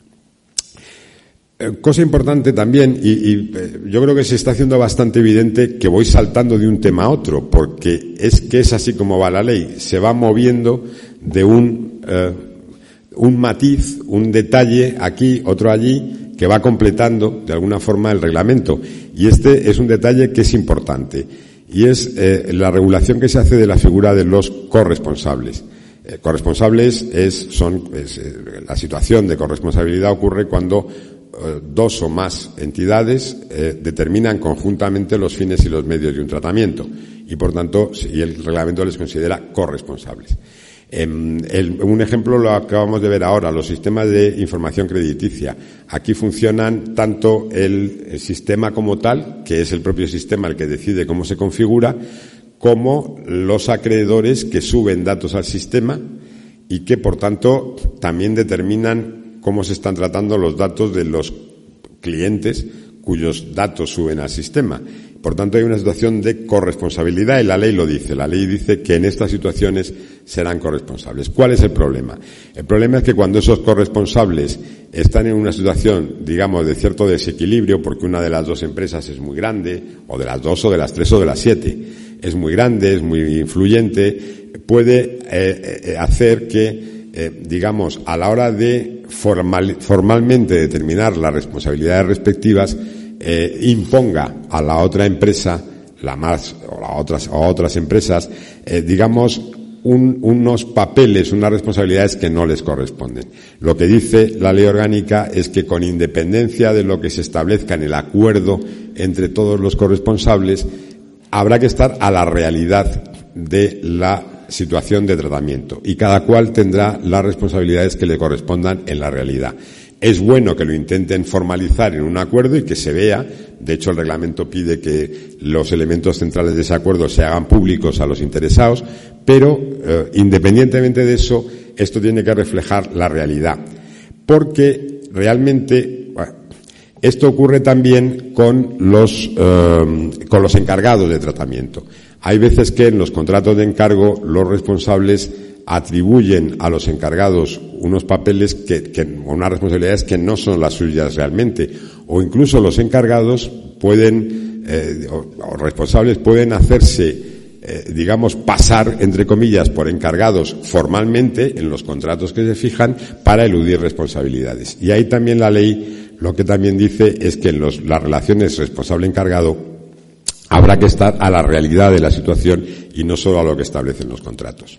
Cosa importante también, y yo creo que se está haciendo bastante evidente que voy saltando de un tema a otro, porque es así como va la ley. Se va moviendo de un matiz, un detalle aquí, otro allí, que va completando de alguna forma el reglamento. Y este es un detalle que es importante, y es la regulación que se hace de la figura de los corresponsables. Corresponsables la situación de corresponsabilidad ocurre cuando dos o más entidades determinan conjuntamente los fines y los medios de un tratamiento y, por tanto, el reglamento les considera corresponsables. Un ejemplo lo acabamos de ver ahora, los sistemas de información crediticia. Aquí funcionan tanto el sistema como tal, que es el propio sistema el que decide cómo se configura, como los acreedores que suben datos al sistema y que, por tanto, también determinan cómo se están tratando los datos de los clientes cuyos datos suben al sistema. Por tanto, hay una situación de corresponsabilidad y la ley lo dice. La ley dice que en estas situaciones serán corresponsables. ¿Cuál es el problema? El problema es que cuando esos corresponsables están en una situación, digamos, de cierto desequilibrio, porque una de las dos empresas es muy grande, o de las dos, o de las tres, o de las 7, es muy grande, es muy influyente, puede hacer que a la hora de formalmente determinar las responsabilidades respectivas, imponga a la otra empresa, o otras empresas, unos papeles, unas responsabilidades que no les corresponden. Lo que dice la ley orgánica es que, con independencia de lo que se establezca en el acuerdo entre todos los corresponsables, habrá que estar a la realidad de la situación de tratamiento y cada cual tendrá las responsabilidades que le correspondan en la realidad. Es bueno que lo intenten formalizar en un acuerdo y que se vea. De hecho, el reglamento pide que los elementos centrales de ese acuerdo se hagan públicos a los interesados, pero independientemente de eso, esto tiene que reflejar la realidad, porque realmente esto ocurre también con los encargados de tratamiento. Hay veces que en los contratos de encargo los responsables atribuyen a los encargados unos papeles unas responsabilidades que no son las suyas realmente, o incluso los encargados pueden o responsables pueden hacerse pasar, entre comillas, por encargados formalmente en los contratos que se fijan para eludir responsabilidades. Y ahí también la ley lo que también dice es que en las relaciones responsable-encargado habrá que estar a la realidad de la situación y no solo a lo que establecen los contratos.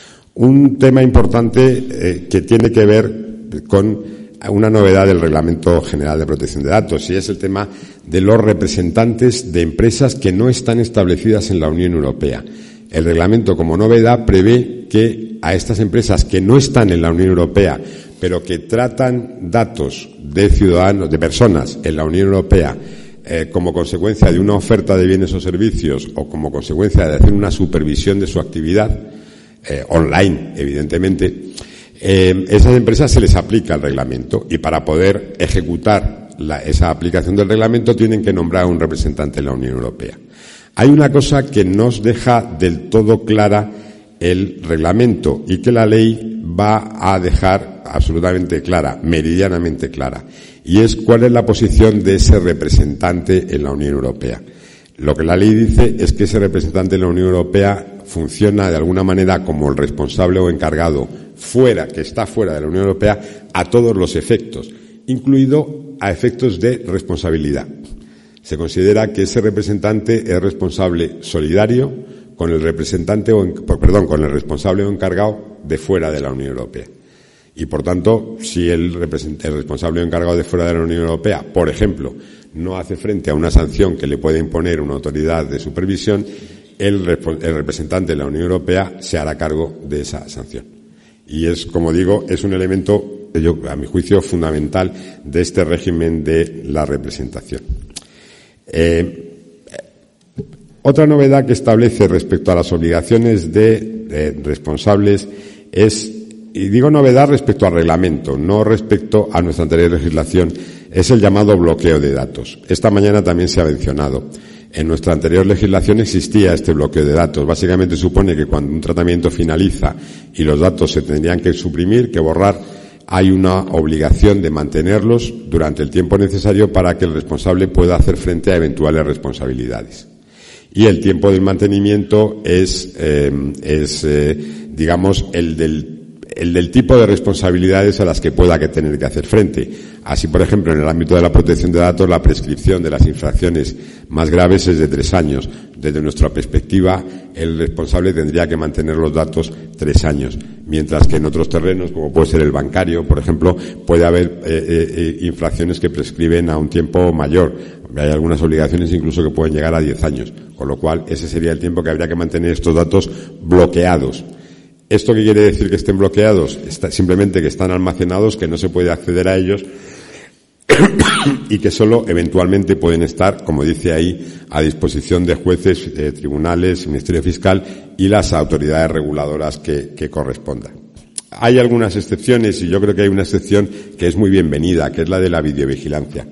Un tema importante que tiene que ver con una novedad del Reglamento General de Protección de Datos, y es el tema de los representantes de empresas que no están establecidas en la Unión Europea. El reglamento, como novedad, prevé que a estas empresas que no están en la Unión Europea, pero que tratan datos de ciudadanos, de personas en la Unión Europea, como consecuencia de una oferta de bienes o servicios o como consecuencia de hacer una supervisión de su actividad, online, evidentemente, esas empresas se les aplica el reglamento, y para poder ejecutar esa aplicación del reglamento tienen que nombrar a un representante en la Unión Europea. Hay una cosa que nos deja del todo clara el reglamento y que la ley va a dejar absolutamente clara, meridianamente clara, y es cuál es la posición de ese representante en la Unión Europea. Lo que la ley dice es que ese representante en la Unión Europea funciona de alguna manera como el responsable o encargado que está fuera de la Unión Europea a todos los efectos, incluido a efectos de responsabilidad. Se considera que ese representante es responsable solidario, con el responsable o encargado de fuera de la Unión Europea. Y, por tanto, si el responsable o encargado de fuera de la Unión Europea, por ejemplo, no hace frente a una sanción que le puede imponer una autoridad de supervisión, el representante de la Unión Europea se hará cargo de esa sanción. Y es, como digo, es un elemento, a mi juicio, fundamental de este régimen de la representación. Otra novedad que establece respecto a las obligaciones de responsables es, y digo novedad respecto al reglamento, no respecto a nuestra anterior legislación, es el llamado bloqueo de datos. Esta mañana también se ha mencionado. En nuestra anterior legislación existía este bloqueo de datos. Básicamente supone que cuando un tratamiento finaliza y los datos se tendrían que suprimir, que borrar, hay una obligación de mantenerlos durante el tiempo necesario para que el responsable pueda hacer frente a eventuales responsabilidades. Y el tiempo del mantenimiento es digamos, el del tipo de responsabilidades a las que pueda tener que hacer frente. Así, por ejemplo, en el ámbito de la protección de datos, la prescripción de las infracciones más graves es de 3 años. Desde nuestra perspectiva, el responsable tendría que mantener los datos 3 años. Mientras que en otros terrenos, como puede ser el bancario, por ejemplo, puede haber infracciones que prescriben a un tiempo mayor. Hay algunas obligaciones incluso que pueden llegar a 10 años. Con lo cual, ese sería el tiempo que habría que mantener estos datos bloqueados. ¿Esto qué quiere decir que estén bloqueados? Simplemente que están almacenados, que no se puede acceder a ellos y que solo eventualmente pueden estar, como dice ahí, a disposición de jueces, tribunales, Ministerio Fiscal y las autoridades reguladoras que correspondan. Hay algunas excepciones y yo creo que hay una excepción que es muy bienvenida, que es la de la videovigilancia.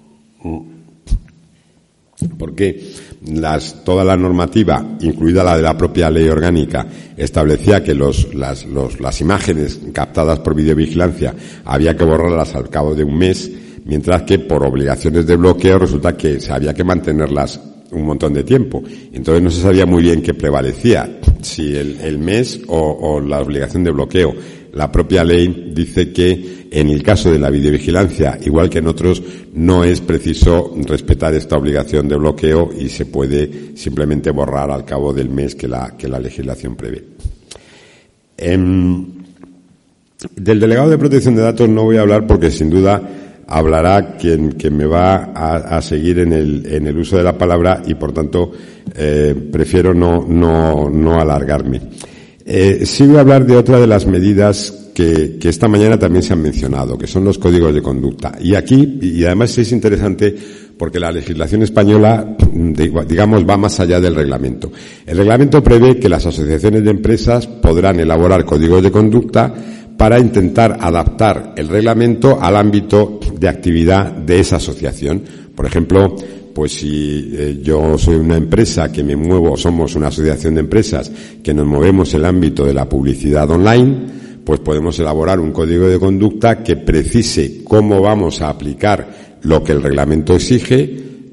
Porque toda la normativa, incluida la de la propia ley orgánica, establecía que las imágenes captadas por videovigilancia había que borrarlas al cabo de un mes, mientras que por obligaciones de bloqueo resulta que había que mantenerlas un montón de tiempo. Entonces no se sabía muy bien qué prevalecía, si el mes o la obligación de bloqueo. La propia ley dice que en el caso de la videovigilancia, igual que en otros, no es preciso respetar esta obligación de bloqueo y se puede simplemente borrar al cabo del mes que la legislación prevé. Del delegado de protección de datos no voy a hablar porque sin duda hablará quien me va a seguir en el uso de la palabra y por tanto prefiero no alargarme. Sí voy a hablar de otra de las medidas que esta mañana también se han mencionado, que son los códigos de conducta. Y aquí, y además es interesante porque la legislación española, digamos, va más allá del reglamento. El reglamento prevé que las asociaciones de empresas podrán elaborar códigos de conducta para intentar adaptar el reglamento al ámbito de actividad de esa asociación. Por ejemplo, pues si yo soy una empresa que me muevo, somos una asociación de empresas que nos movemos en el ámbito de la publicidad online, pues podemos elaborar un código de conducta que precise cómo vamos a aplicar lo que el reglamento exige,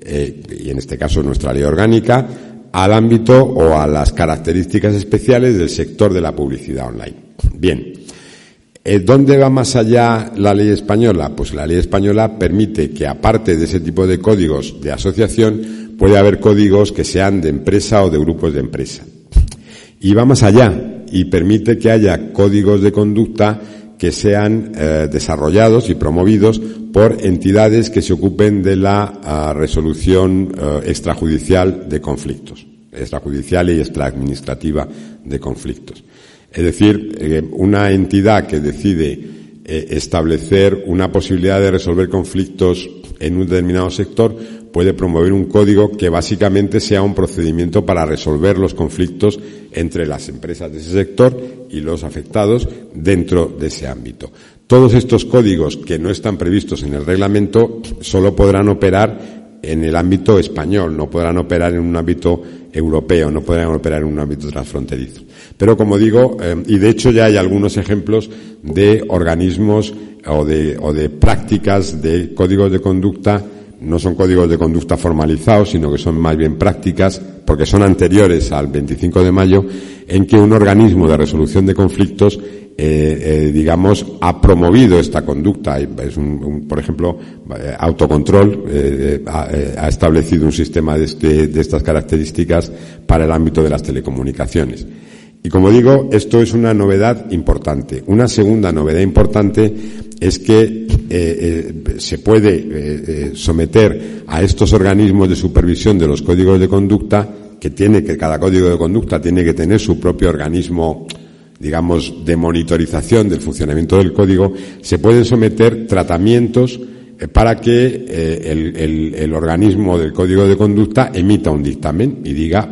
y en este caso nuestra ley orgánica, al ámbito o a las características especiales del sector de la publicidad online. Bien. ¿Dónde va más allá la ley española? Pues la ley española permite que, aparte de ese tipo de códigos de asociación, puede haber códigos que sean de empresa o de grupos de empresa. Y va más allá y permite que haya códigos de conducta que sean desarrollados y promovidos por entidades que se ocupen de la resolución extrajudicial de conflictos, extrajudicial y extraadministrativa de conflictos. Es decir, una entidad que decide establecer una posibilidad de resolver conflictos en un determinado sector puede promover un código que básicamente sea un procedimiento para resolver los conflictos entre las empresas de ese sector y los afectados dentro de ese ámbito. Todos estos códigos que no están previstos en el reglamento solo podrán operar en el ámbito español, no podrán operar en un ámbito europeo, no podrán operar en un ámbito transfronterizo. Pero como digo, y de hecho ya hay algunos ejemplos de organismos o de prácticas de códigos de conducta, no son códigos de conducta formalizados, sino que son más bien prácticas, porque son anteriores al 25 de mayo, en que un organismo de resolución de conflictos digamos, ha promovido esta conducta. Es por ejemplo, Autocontrol ha establecido un sistema de estas características para el ámbito de las telecomunicaciones. Y como digo, esto es una novedad importante. Una segunda novedad importante es que se puede someter a estos organismos de supervisión de los códigos de conducta, que cada código de conducta tiene que tener su propio organismo, digamos, de monitorización del funcionamiento del código. Se pueden someter tratamientos para que el organismo del código de conducta emita un dictamen y diga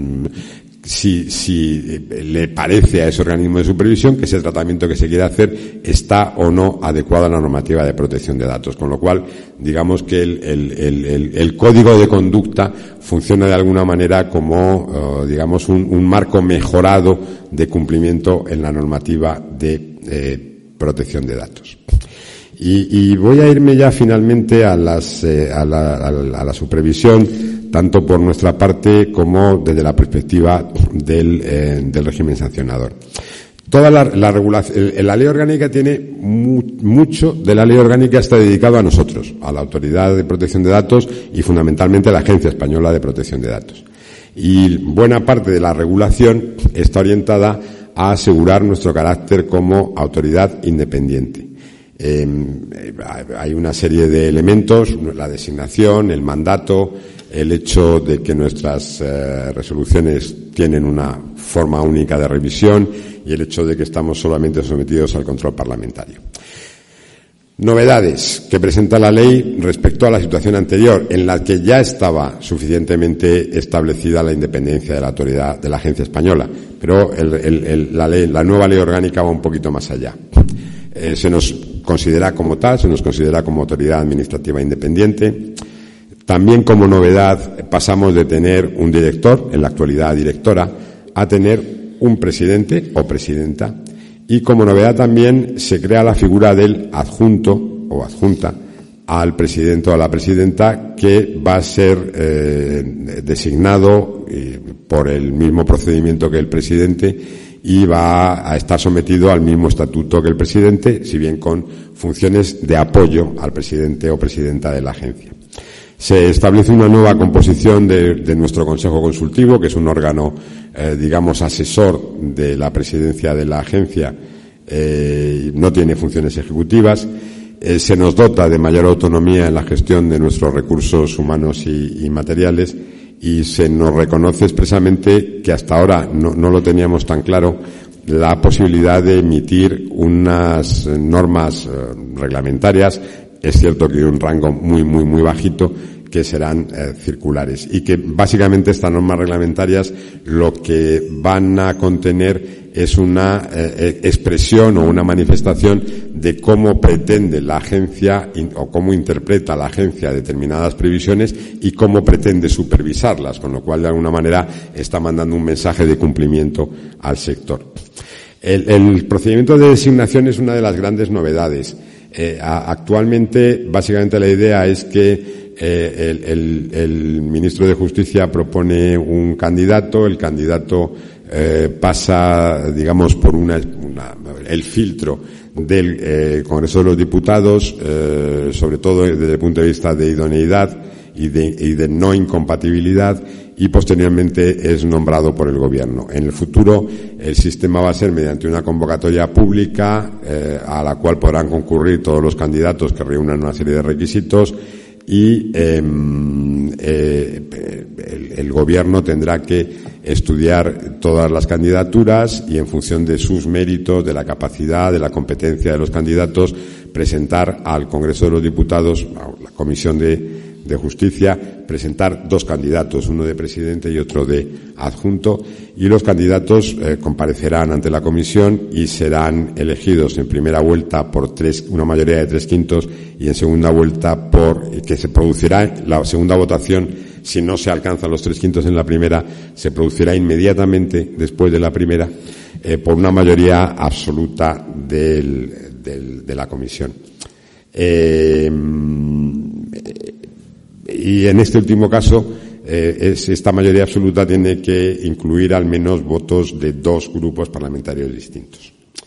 si le parece a ese organismo de supervisión que ese tratamiento que se quiere hacer está o no adecuado a la normativa de protección de datos. Con lo cual, digamos que el código de conducta funciona de alguna manera como, digamos, un marco mejorado de cumplimiento en la normativa de protección de datos. Y voy a irme ya finalmente a la supervisión, tanto por nuestra parte como desde la perspectiva del régimen sancionador. Toda la regulación, la ley orgánica tiene mucho de la ley orgánica está dedicado a nosotros, a la Autoridad de Protección de Datos y fundamentalmente a la Agencia Española de Protección de Datos. Y buena parte de la regulación está orientada a asegurar nuestro carácter como autoridad independiente. Hay una serie de elementos, la designación, el mandato, el hecho de que nuestras resoluciones tienen una forma única de revisión y el hecho de que estamos solamente sometidos al control parlamentario. Novedades que presenta la ley respecto a la situación anterior, en la que ya estaba suficientemente establecida la independencia de la autoridad de la Agencia Española, pero la nueva ley orgánica va un poquito más allá. Se nos considera como tal, se nos considera como autoridad administrativa independiente. También como novedad pasamos de tener un director, en la actualidad directora, a tener un presidente o presidenta. Y como novedad también se crea la figura del adjunto o adjunta al presidente o a la presidenta, que va a ser designado por el mismo procedimiento que el presidente y va a estar sometido al mismo estatuto que el presidente, si bien con funciones de apoyo al presidente o presidenta de la agencia. Se establece una nueva composición de nuestro Consejo Consultivo, que es un órgano, digamos, asesor de la presidencia de la agencia, no tiene funciones ejecutivas. Se nos dota de mayor autonomía en la gestión de nuestros recursos humanos y materiales, y se nos reconoce expresamente, que hasta ahora no lo teníamos tan claro, la posibilidad de emitir unas normas reglamentarias. Es cierto que hay un rango muy bajito, que serán circulares, y que básicamente estas normas reglamentarias lo que van a contener es una expresión o una manifestación de cómo pretende la agencia o cómo interpreta la agencia determinadas previsiones y cómo pretende supervisarlas, con lo cual de alguna manera está mandando un mensaje de cumplimiento al sector. El procedimiento de designación es una de las grandes novedades. Actualmente, básicamente la idea es que el ministro de Justicia propone un candidato, el candidato pasa, digamos, por el filtro del Congreso de los Diputados, sobre todo desde el punto de vista de idoneidad y de no incompatibilidad, y posteriormente es nombrado por el Gobierno. En el futuro el sistema va a ser mediante una convocatoria pública a la cual podrán concurrir todos los candidatos que reúnan una serie de requisitos, y el Gobierno tendrá que estudiar todas las candidaturas y, en función de sus méritos, de la capacidad, de la competencia de los candidatos, presentar al Congreso de los Diputados, a la Comisión de Justicia, presentar dos candidatos, uno de presidente y otro de adjunto, y los candidatos comparecerán ante la comisión y serán elegidos en primera vuelta por una mayoría de 3/5, y en segunda vuelta que se producirá la segunda votación. Si no se alcanzan los 3/5 en la primera, se producirá inmediatamente después de la primera, por una mayoría absoluta de la comisión. Y en este último caso, esta mayoría absoluta tiene que incluir al menos votos de 2 grupos parlamentarios distintos.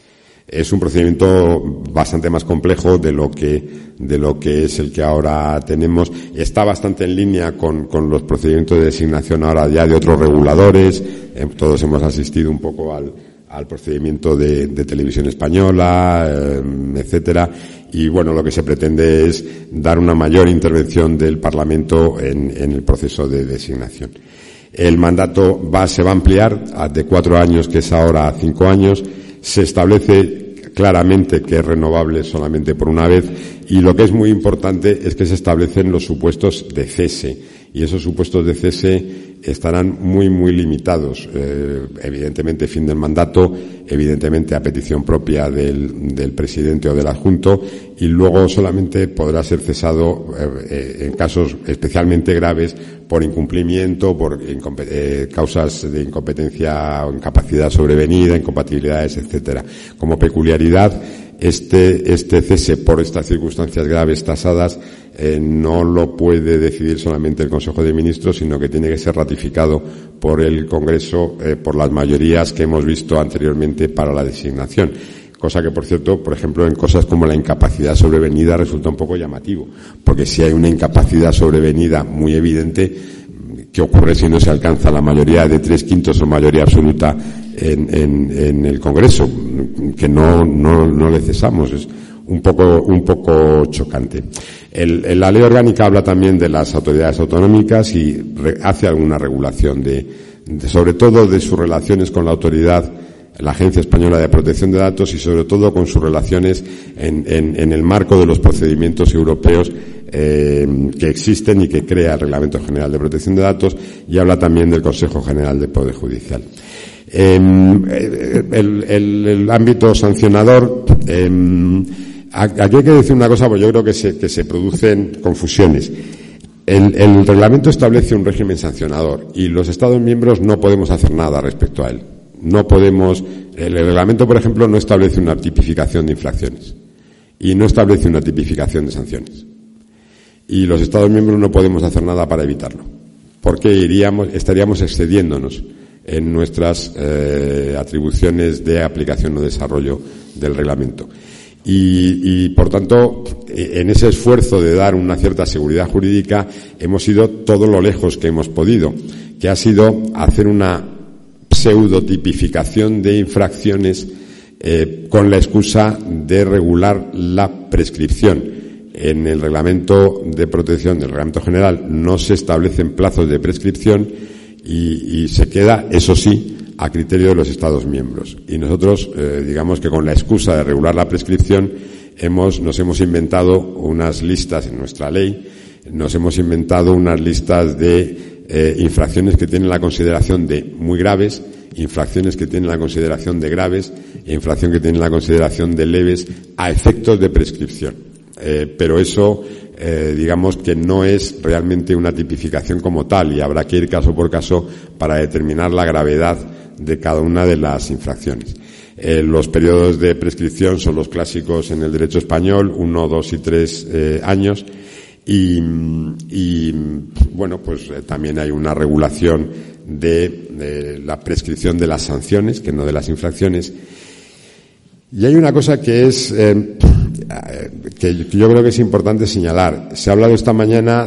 Es un procedimiento bastante más complejo de lo que es el que ahora tenemos. Está bastante en línea con los procedimientos de designación ahora ya de otros reguladores. Todos hemos asistido un poco al procedimiento de Televisión Española, etcétera. Y bueno, lo que se pretende es dar una mayor intervención del Parlamento en el proceso de designación. El mandato se va a ampliar de 4 años, que es ahora, a 5 años. Se establece claramente que es renovable solamente por una vez, y lo que es muy importante es que se establecen los supuestos de cese, y esos supuestos de cese estarán muy, muy limitados. Evidentemente, fin del mandato, evidentemente a petición propia del presidente o del adjunto, y luego solamente podrá ser cesado en casos especialmente graves por incumplimiento, por causas de incompetencia o incapacidad sobrevenida, incompatibilidades, etcétera. Como peculiaridad, este cese por estas circunstancias graves tasadas no lo puede decidir solamente el Consejo de Ministros, sino que tiene que ser ratificado por el Congreso, por las mayorías que hemos visto anteriormente para la designación. Cosa que, por cierto, por ejemplo, en cosas como la incapacidad sobrevenida resulta un poco llamativo, porque si hay una incapacidad sobrevenida muy evidente, ¿qué ocurre si no se alcanza la mayoría de 3/5 o mayoría absoluta en el Congreso? Que no le cesamos. Es un poco chocante. La ley orgánica habla también de las autoridades autonómicas y hace alguna regulación sobre todo de sus relaciones con la autoridad, la Agencia Española de Protección de Datos, y sobre todo con sus relaciones en el marco de los procedimientos europeos que existen y que crea el Reglamento General de Protección de Datos, y habla también del Consejo General del Poder Judicial. El ámbito sancionador, aquí hay que decir una cosa, porque yo creo que se producen confusiones. El reglamento establece un régimen sancionador y los Estados miembros no podemos hacer nada respecto a él. El reglamento, por ejemplo, no establece una tipificación de infracciones y no establece una tipificación de sanciones. Y los Estados miembros no podemos hacer nada para evitarlo, porque estaríamos excediéndonos en nuestras atribuciones de aplicación o desarrollo del reglamento. Y por tanto, en ese esfuerzo de dar una cierta seguridad jurídica, hemos ido todo lo lejos que hemos podido, que ha sido hacer una pseudotipificación de infracciones con la excusa de regular la prescripción. En el reglamento de protección del reglamento general no se establecen plazos de prescripción y se queda, eso sí, a criterio de los Estados miembros. Y nosotros, digamos que con la excusa de regular la prescripción, nos hemos inventado unas listas en nuestra ley, nos hemos inventado unas listas de infracciones que tienen la consideración de muy graves, infracciones que tienen la consideración de graves e infracción que tienen la consideración de leves a efectos de prescripción. Pero eso, digamos que no es realmente una tipificación como tal, y habrá que ir caso por caso para determinar la gravedad de cada una de las infracciones. Los periodos de prescripción son los clásicos en el derecho español, 1, 2 y 3 años, y bueno, pues también hay una regulación de la prescripción de las sanciones, que no de las infracciones. Y hay una cosa que es que yo creo que es importante señalar. Se ha hablado esta mañana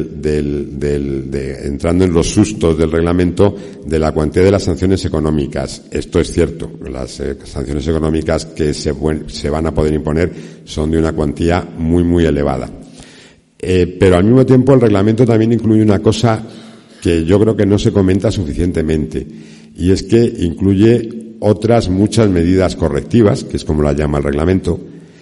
entrando en los sustos del reglamento, de la cuantía de las sanciones económicas. Esto es cierto. Las sanciones económicas que se van a poder imponer son de una cuantía muy, muy elevada. Pero al mismo tiempo el reglamento también incluye una cosa que yo creo que no se comenta suficientemente, y es que incluye otras muchas medidas correctivas, que es como las llama el reglamento,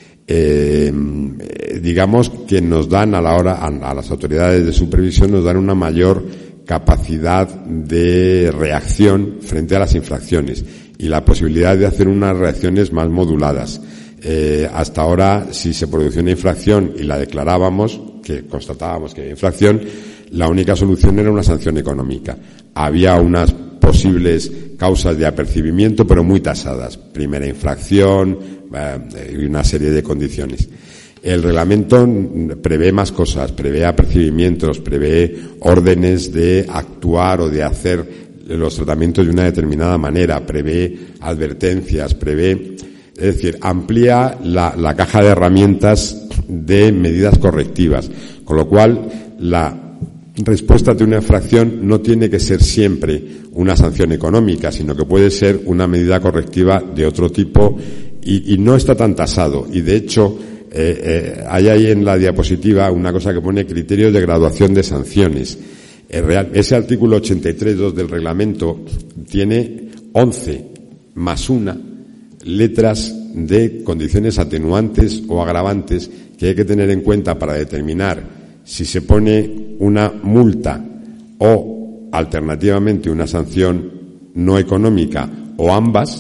digamos que nos dan a las autoridades de supervisión nos dan una mayor capacidad de reacción frente a las infracciones y la posibilidad de hacer unas reacciones más moduladas. Hasta ahora, si se producía una infracción y la declarábamos, que constatábamos que había infracción, la única solución era una sanción económica. Había unas posibles causas de apercibimiento, pero muy tasadas. Primera infracción y una serie de condiciones. El reglamento prevé más cosas, prevé apercibimientos, prevé órdenes de actuar o de hacer los tratamientos de una determinada manera, prevé advertencias, prevé Es decir, amplía la caja de herramientas de medidas correctivas, con lo cual la respuesta ante una infracción no tiene que ser siempre una sanción económica, sino que puede ser una medida correctiva de otro tipo y no está tan tasado. Y de hecho, hay ahí en la diapositiva una cosa que pone criterios de graduación de sanciones. Ese artículo 83.2 del reglamento tiene 11 más 1 letras de condiciones atenuantes o agravantes que hay que tener en cuenta para determinar si se pone una multa o alternativamente una sanción no económica o ambas,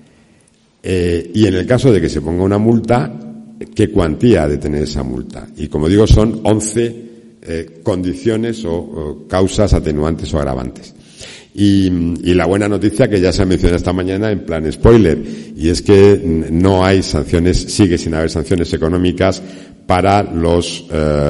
y en el caso de que se ponga una multa, qué cuantía ha de tener esa multa. Y como digo, son 11 condiciones o causas atenuantes o agravantes. Y la buena noticia que ya se ha mencionado esta mañana en plan spoiler, y es que no hay sanciones, sigue sin haber sanciones económicas para los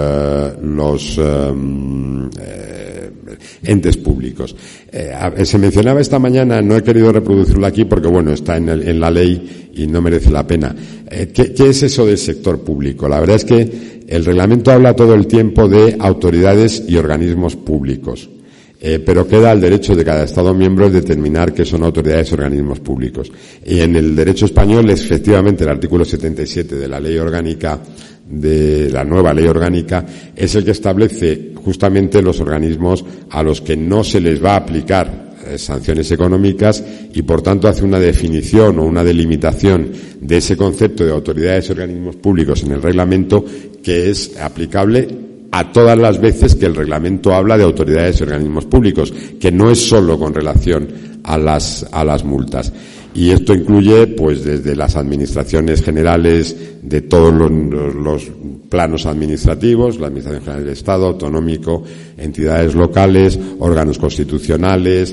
entes públicos. Se mencionaba esta mañana, no he querido reproducirlo aquí porque bueno, está en la ley y no merece la pena. ¿Qué es eso del sector público? La verdad es que el reglamento habla todo el tiempo de autoridades y organismos públicos. Pero queda al derecho de cada Estado miembro determinar qué son autoridades y organismos públicos. Y en el derecho español, efectivamente, el artículo 77 de la ley orgánica, de la nueva ley orgánica, es el que establece justamente los organismos a los que no se les va a aplicar sanciones económicas y, por tanto, hace una definición o una delimitación de ese concepto de autoridades y organismos públicos en el reglamento que es aplicable a todas las veces que el reglamento habla de autoridades y organismos públicos, que no es solo con relación a las multas. Y esto incluye, pues, desde las administraciones generales de todos los planos administrativos, la Administración General del Estado, autonómico, entidades locales, órganos constitucionales,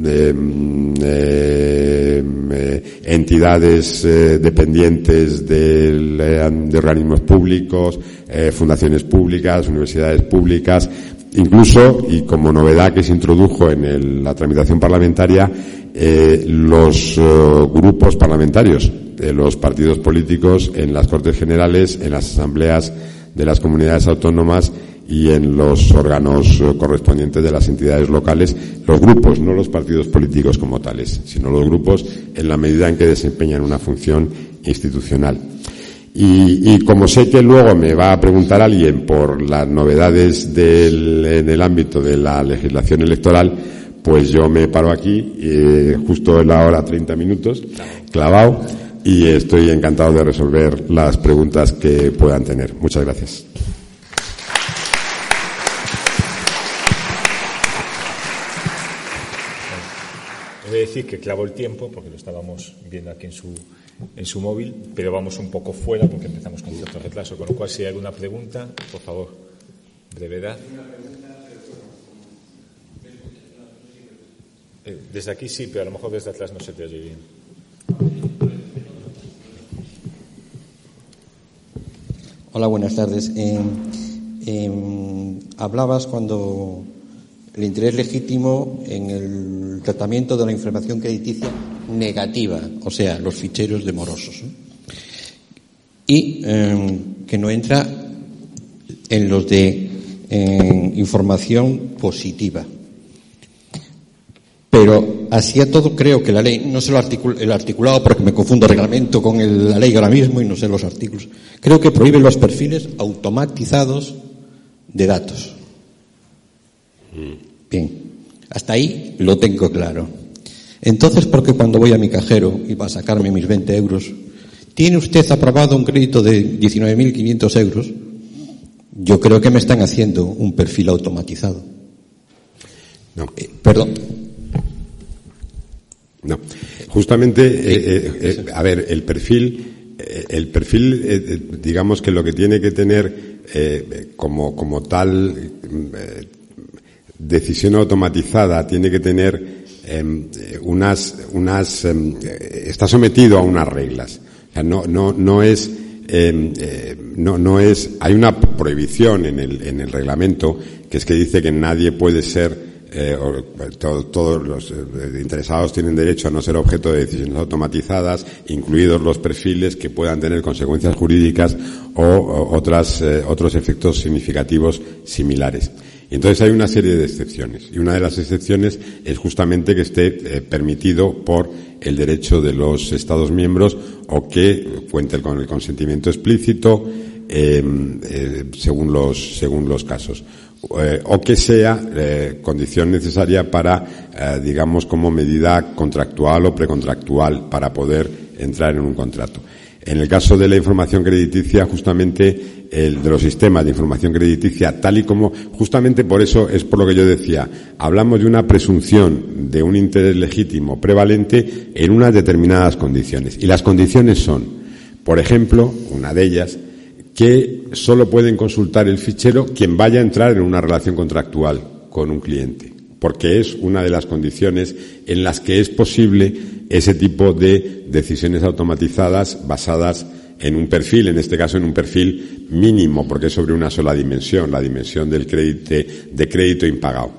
entidades dependientes de organismos públicos, fundaciones públicas, universidades públicas, incluso, y como novedad que se introdujo en la tramitación parlamentaria, los grupos parlamentarios de los partidos políticos en las Cortes Generales, en las asambleas de las comunidades autónomas y en los órganos correspondientes de las entidades locales, los grupos, no los partidos políticos como tales, sino los grupos en la medida en que desempeñan una función institucional. Y como sé que luego me va a preguntar alguien por las novedades en el ámbito de la legislación electoral, pues yo me paro aquí, justo en la hora 30 minutos, clavado, y estoy encantado de resolver las preguntas que puedan tener. Muchas gracias. He de decir que clavo el tiempo porque lo estábamos viendo aquí en su móvil, pero vamos un poco fuera porque empezamos con cierto retraso, con lo cual si hay alguna pregunta, por favor, brevedad. Desde aquí sí, pero a lo mejor desde atrás no se te oye bien. Hola, buenas tardes. Hablabas cuando el interés legítimo en el tratamiento de la información crediticia negativa, o sea, los ficheros de morosos, ¿no? Y que no entra en los de información positiva. Pero así a todo creo que la ley, no sé el articulado porque me confundo el reglamento con la ley ahora mismo y no sé los artículos, creo que prohíbe los perfiles automatizados de datos. Bien, hasta ahí lo tengo claro. Entonces, ¿por qué cuando voy a mi cajero y va a sacarme mis 20 euros, ¿tiene usted aprobado un crédito de 19.500 euros? Yo creo que me están haciendo un perfil automatizado. No. Perdón. No, justamente, a ver, el perfil, digamos que lo que tiene que tener como tal decisión automatizada tiene que tener está sometido a unas reglas. O sea, no es hay una prohibición en el reglamento que es que dice que nadie puede ser todos los interesados tienen derecho a no ser objeto de decisiones automatizadas, incluidos los perfiles que puedan tener consecuencias jurídicas o otros efectos significativos similares. Y entonces hay una serie de excepciones, y una de las excepciones es justamente que esté permitido por el derecho de los Estados miembros o que cuente con el consentimiento explícito según los casos. O que sea condición necesaria para, digamos, como medida contractual o precontractual para poder entrar en un contrato. En el caso de la información crediticia, justamente el de los sistemas de información crediticia, tal y como, justamente por eso es por lo que yo decía, hablamos de una presunción de un interés legítimo prevalente en unas determinadas condiciones. Y las condiciones son, por ejemplo, una de ellas, que solo pueden consultar el fichero quien vaya a entrar en una relación contractual con un cliente, porque es una de las condiciones en las que es posible ese tipo de decisiones automatizadas basadas en un perfil, en este caso en un perfil mínimo, porque es sobre una sola dimensión, la dimensión del crédito impagado.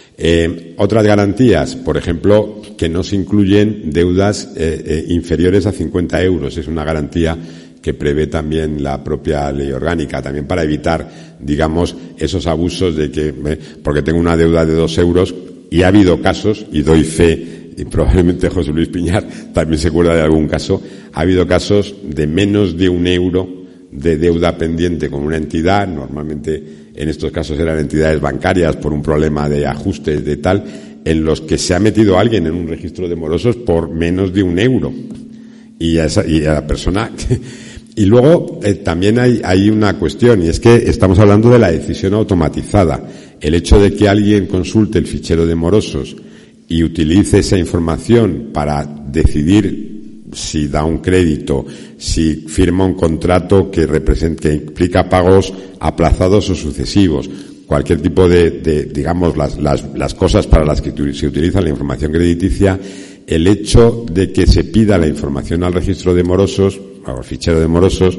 Otras garantías, por ejemplo, que no se incluyen deudas inferiores a 50 euros, es una garantía que prevé también la propia ley orgánica, también para evitar, digamos, esos abusos de que, porque tengo una deuda de 2 euros, y ha habido casos, y doy fe, y probablemente José Luis Piñar también se acuerda de algún caso, ha habido casos de menos de 1 euro de deuda pendiente con una entidad, normalmente en estos casos eran entidades bancarias por un problema de ajustes de tal, en los que se ha metido alguien en un registro de morosos por menos de 1 euro. Y a la persona... Y luego también hay una cuestión, y es que estamos hablando de la decisión automatizada. El hecho de que alguien consulte el fichero de morosos y utilice esa información para decidir si da un crédito, si firma un contrato que implica pagos aplazados o sucesivos, cualquier tipo de digamos, las cosas para las que se utiliza la información crediticia, el hecho de que se pida la información al registro de morosos, al fichero de morosos,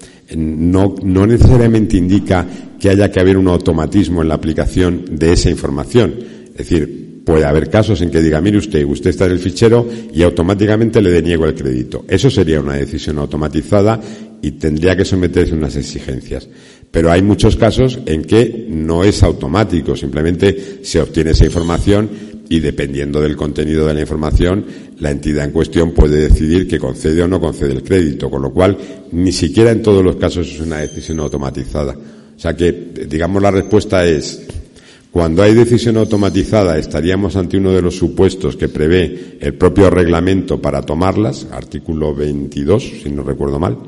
no necesariamente indica que haya que haber un automatismo en la aplicación de esa información. Es decir, puede haber casos en que diga, mire usted está en el fichero y automáticamente le deniego el crédito. Eso sería una decisión automatizada y tendría que someterse a unas exigencias. Pero hay muchos casos en que no es automático, simplemente se obtiene esa información y dependiendo del contenido de la información, la entidad en cuestión puede decidir que concede o no concede el crédito, con lo cual ni siquiera en todos los casos es una decisión automatizada. O sea que, digamos, la respuesta es, cuando hay decisión automatizada estaríamos ante uno de los supuestos que prevé el propio reglamento para tomarlas, artículo 22, si no recuerdo mal,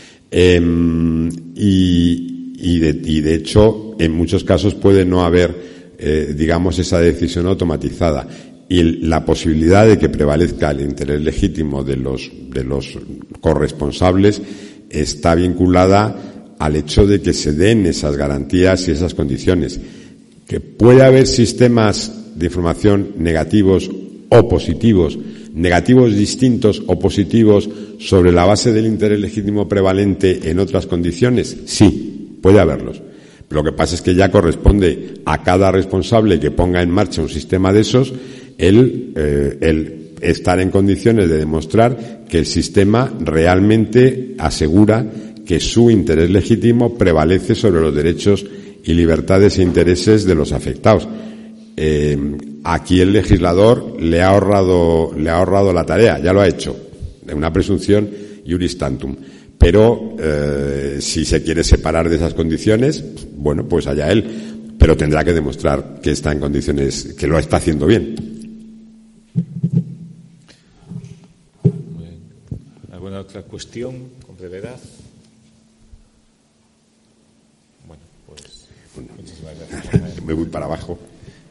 y de hecho en muchos casos puede no haber digamos esa decisión automatizada y la posibilidad de que prevalezca el interés legítimo de los corresponsables está vinculada al hecho de que se den esas garantías y esas condiciones. Que puede haber sistemas de información negativos o positivos, negativos distintos o positivos sobre la base del interés legítimo prevalente en otras condiciones, sí, puede haberlos. Lo que pasa es que ya corresponde a cada responsable que ponga en marcha un sistema de esos el estar en condiciones de demostrar que el sistema realmente asegura que su interés legítimo prevalece sobre los derechos y libertades e intereses de los afectados. Aquí el legislador le ha ahorrado la tarea, ya lo ha hecho, de una presunción iuris tantum. Pero si se quiere separar de esas condiciones, bueno, pues allá él, pero tendrá que demostrar que está en condiciones, que lo está haciendo bien. ¿Alguna otra cuestión con brevedad? Bueno, pues muchísimas gracias. Me voy para abajo.